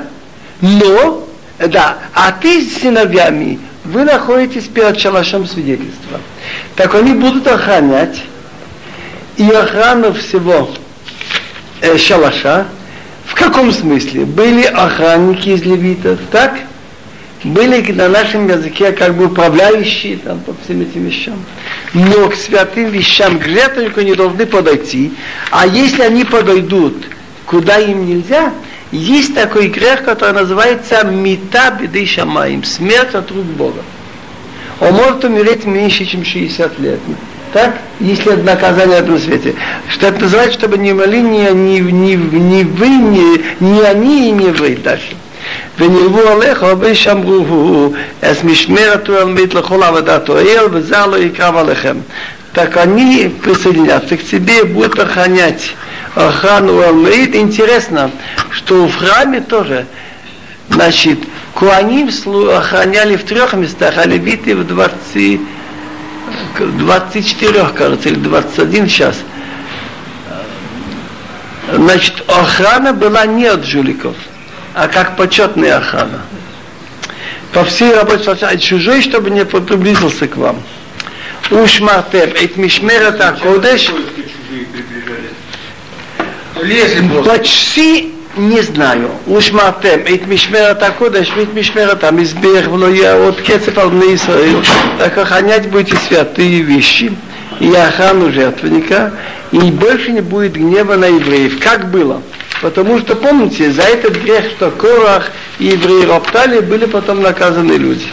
Но, да, а ты с сыновьями, вы находитесь перед шалашом свидетельства. Так они будут охранять и охрану всего э, шалаша. В каком смысле? Были охранники из левитов, так? Были на нашем языке как бы управляющие там, по всем этим вещам. Но к святым вещам, к жертвеннику не должны подойти. А если они подойдут, куда им нельзя, есть такой грех, который называется мита бедей шамаим, смерть от рук Бога. Он может умереть меньше, чем шестьдесят лет. Так? Если это наказание на этом свете. Что это называется, чтобы не умерли ни, ни, ни, ни вы, ни, ни они и не вы дальше. ונלוו עליך וישמרוהו את משמרת העולמית לכל עבודת האל וזר לא יקרב עליכם. Так они присоединятся к тебе, будут охранять охрану Алмаид. Интересно, что в храме тоже, значит, Куаним охраняли в трех местах, а левиты в двадцати, двадцати четырёх, кажется, или двадцать один сейчас. Значит, охрана была не от жуликов, а как почетная охрана. По всей работе чужой, чтобы не приблизился к вам. Ушмартем, эт мишмерет акодеш. Почти не знаю. Ушмартем, эт мишмерет акодеш, эт мишмерет амизбех, влоя от кецев албней Исраил. Так охранять будете святые вещи и охрану жертвенника, и больше не будет гнева на евреев. Как было? Потому что, помните, за этот грех, что Корах и евреи роптали, были потом наказаны люди.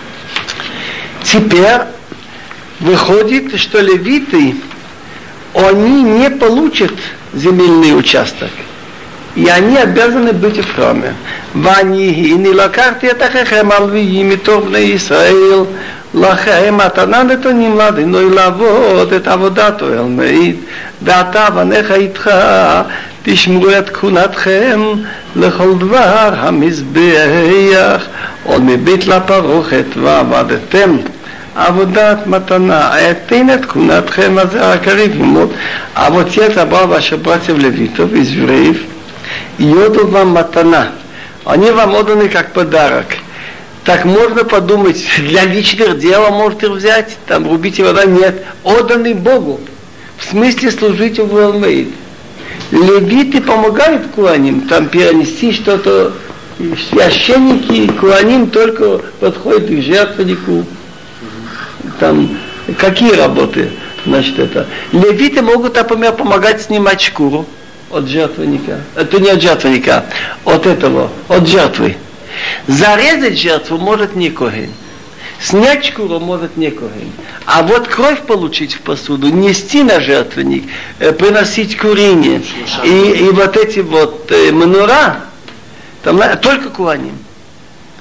Теперь выходит, что левиты, они не получат земельный участок. И они обязаны быть в храме. Вани и не лакарти это хехем алвиим митовне Исраил. לכם מתנה נתונים לאדוני לעבוד את עבודתו אל מעיד ואתה בניך איתך תשמרו את כהונתכם לכל דבר המזבח עוד מבית לפרוכת ועבדתם עבודת מתנה אתן את כהונתכם הזה הקריב ללמוד а вот я забрал ваших братьев левитов из евреев и отдал вам матана. Они вам отданы как подарок. Так можно подумать, для личных дел может их взять, там рубить его, да? Нет, отданный Богу, в смысле служить в Алмаид. Левиты помогают куаним, там перенести что-то, священники, куаним только подходят к жертвеннику, там какие работы, значит это. Левиты могут, например, помогать снимать шкуру от жертвенника, это не от жертвенника, от этого, от жертвы. Зарезать жертву может не коген. Снять шкуру может не коген. А вот кровь получить в посуду, нести на жертвенник, э, приносить курение и, и вот эти вот э, манура, там, только куаним.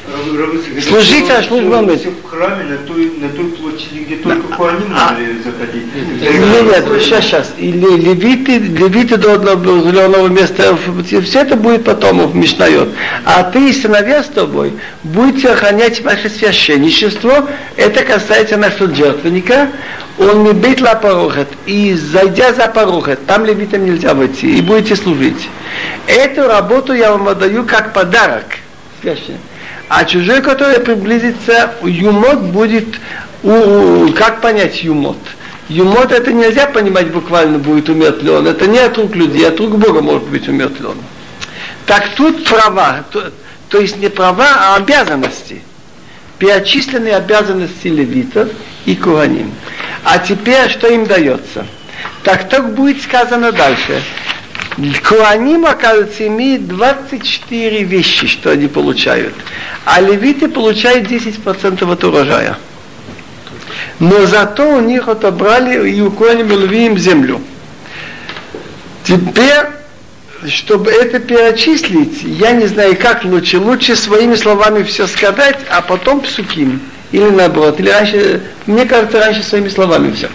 Служить, а служба мыть. В храме на той, на той площади, где только коаним могли заходить. Нет, нет, сейчас, сейчас. И левиты, левиты до определенного места, все это будет потом в Мишнайот. А ты и сыновья с тобой будете охранять ваше священничество. Это касается нашего жертвенника. Он не бит ла парохет. И зайдя за парохет, там левитам нельзя войти. И будете служить. Эту работу я вам отдаю как подарок. Священник. А чужой, который приблизится, юмот будет, у, у, как понять юмот? Юмот это нельзя понимать буквально будет умет ли он. Это не от рук людей, от рук Бога может быть умет ли он. Так тут права, то, то есть не права, а обязанности. Перечисленные обязанности левитов и коаним. А теперь что им дается? Так так будет сказано дальше. Коаним, оказывается, имеет двадцать четыре вещи, что они получают. А левиты получают десять процентов от урожая. Но зато у них отобрали и у коаним и левиим землю. Теперь, чтобы это перечислить, я не знаю, как лучше. Лучше своими словами все сказать, а потом псуким. Или наоборот. Или раньше, мне кажется, раньше своими словами все.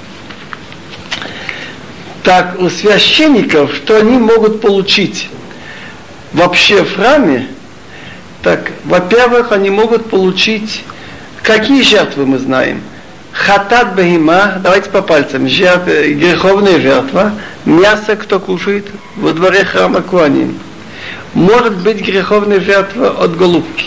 Так, у священников, что они могут получить вообще в храме, так, во-первых, они могут получить, какие жертвы мы знаем? Хатат бехима, давайте по пальцам, жертва, греховная жертва, мясо кто кушает во дворе храма коаним. Может быть греховная жертва от голубки.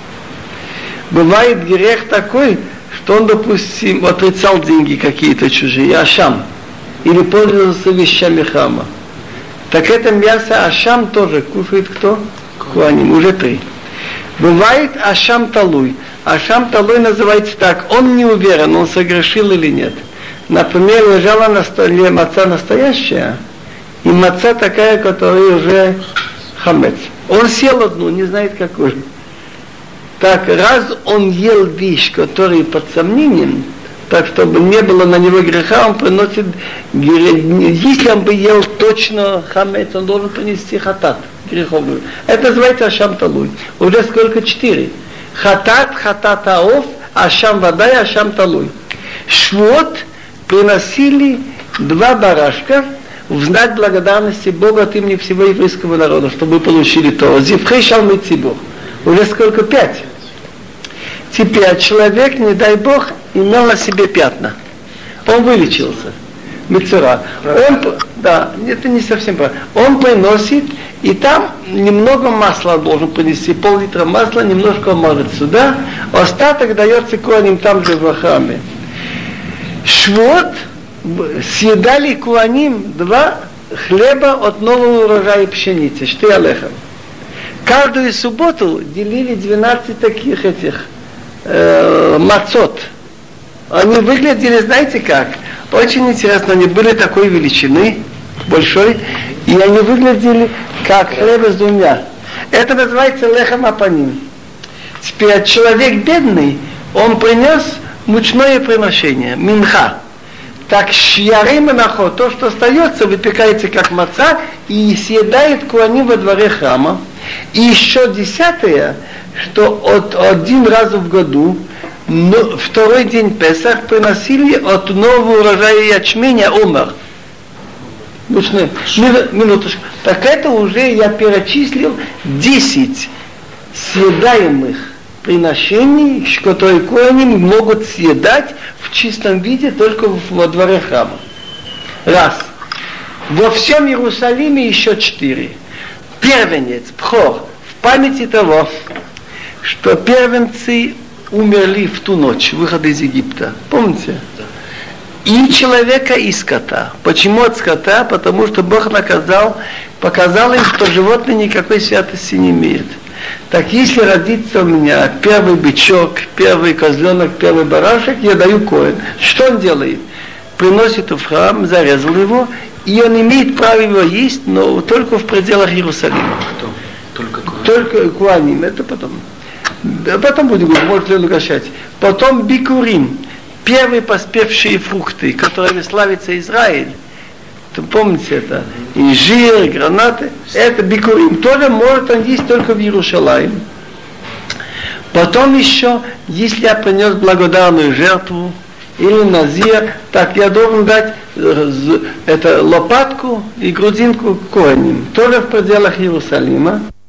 Бывает грех такой, что он, допустим, отрицал деньги какие-то чужие, ашам. Или пользовался вещами храма. Так это мясо ашам тоже кушает кто? Коаним, уже три. Бывает ашам талуй. Ашам талуй называется так, он не уверен, он согрешил или нет. Например, лежала на столе маца настоящая, и маца такая, которая уже хамец. Он съел одну, не знает какую. Так, раз он ел вещь, которая под сомнением, так, чтобы не было на него греха, он приносит, если он бы ел точно хамец, он должен принести хатат, греховную. Это называется ашам талуй. Уже сколько? Четыре. Хатат, хатат аов, ашам вода и ашам талуй. Швот приносили два барашка в знак благодарности Бога от имени всего еврейского народа, чтобы вы получили то. Зивхей шалмы цибур. Уже сколько? Пять. Теперь человек, не дай Бог, имел на себе пятна. Он вылечился. Мецура. Он, да, это не совсем правильно. Он приносит, и там немного масла должен принести, пол-литра масла, немножко мажет сюда, остаток дается коаним там же в храме. Швот съедали коаним два хлеба от нового урожая пшеницы, штей алехам. Каждую субботу делили двенадцать таких этих э, мацот. Они выглядели, знаете как? Очень интересно, они были такой величины, большой, и они выглядели как хлеба с двумя. Это называется лехам апаним. Теперь человек бедный, он принес мучное приношение, минха. Так шьяры монахо, то, что остается, выпекается как маца и съедает коаним во дворе храма. И еще десятое, что от один раз в году, но второй день Песах приносили от нового урожая ячменя омар. Минуточку. Так это уже я перечислил десять съедаемых приношений, которые коаним могут съедать в чистом виде только во дворе храма. Раз. Во всем Иерусалиме еще четыре. Первенец, пхор, в памяти того, что первенцы умерли в ту ночь, выхода из Египта. Помните? И человека, и скота. Почему от скота? Потому что Бог наказал, показал им, что животное никакой святости не имеет. Так если родится у меня первый бычок, первый козленок, первый барашек, я даю коэн. Что он делает? Приносит в храм, зарезал его, и он имеет право его есть, но только в пределах Иерусалима. Кто? Только коэн? Только коаним, это потом. Потом будем говорить, может ли он угощать. Потом бикурим, первые поспевшие фрукты, которыми славится Израиль. Вы помните это? Инжир, гранаты. Это бикурим. Тоже может он есть только в Иерусалиме. Потом еще, если я принес благодарную жертву или назир, так я должен дать это лопатку и грудинку коэним, тоже в пределах Иерусалима.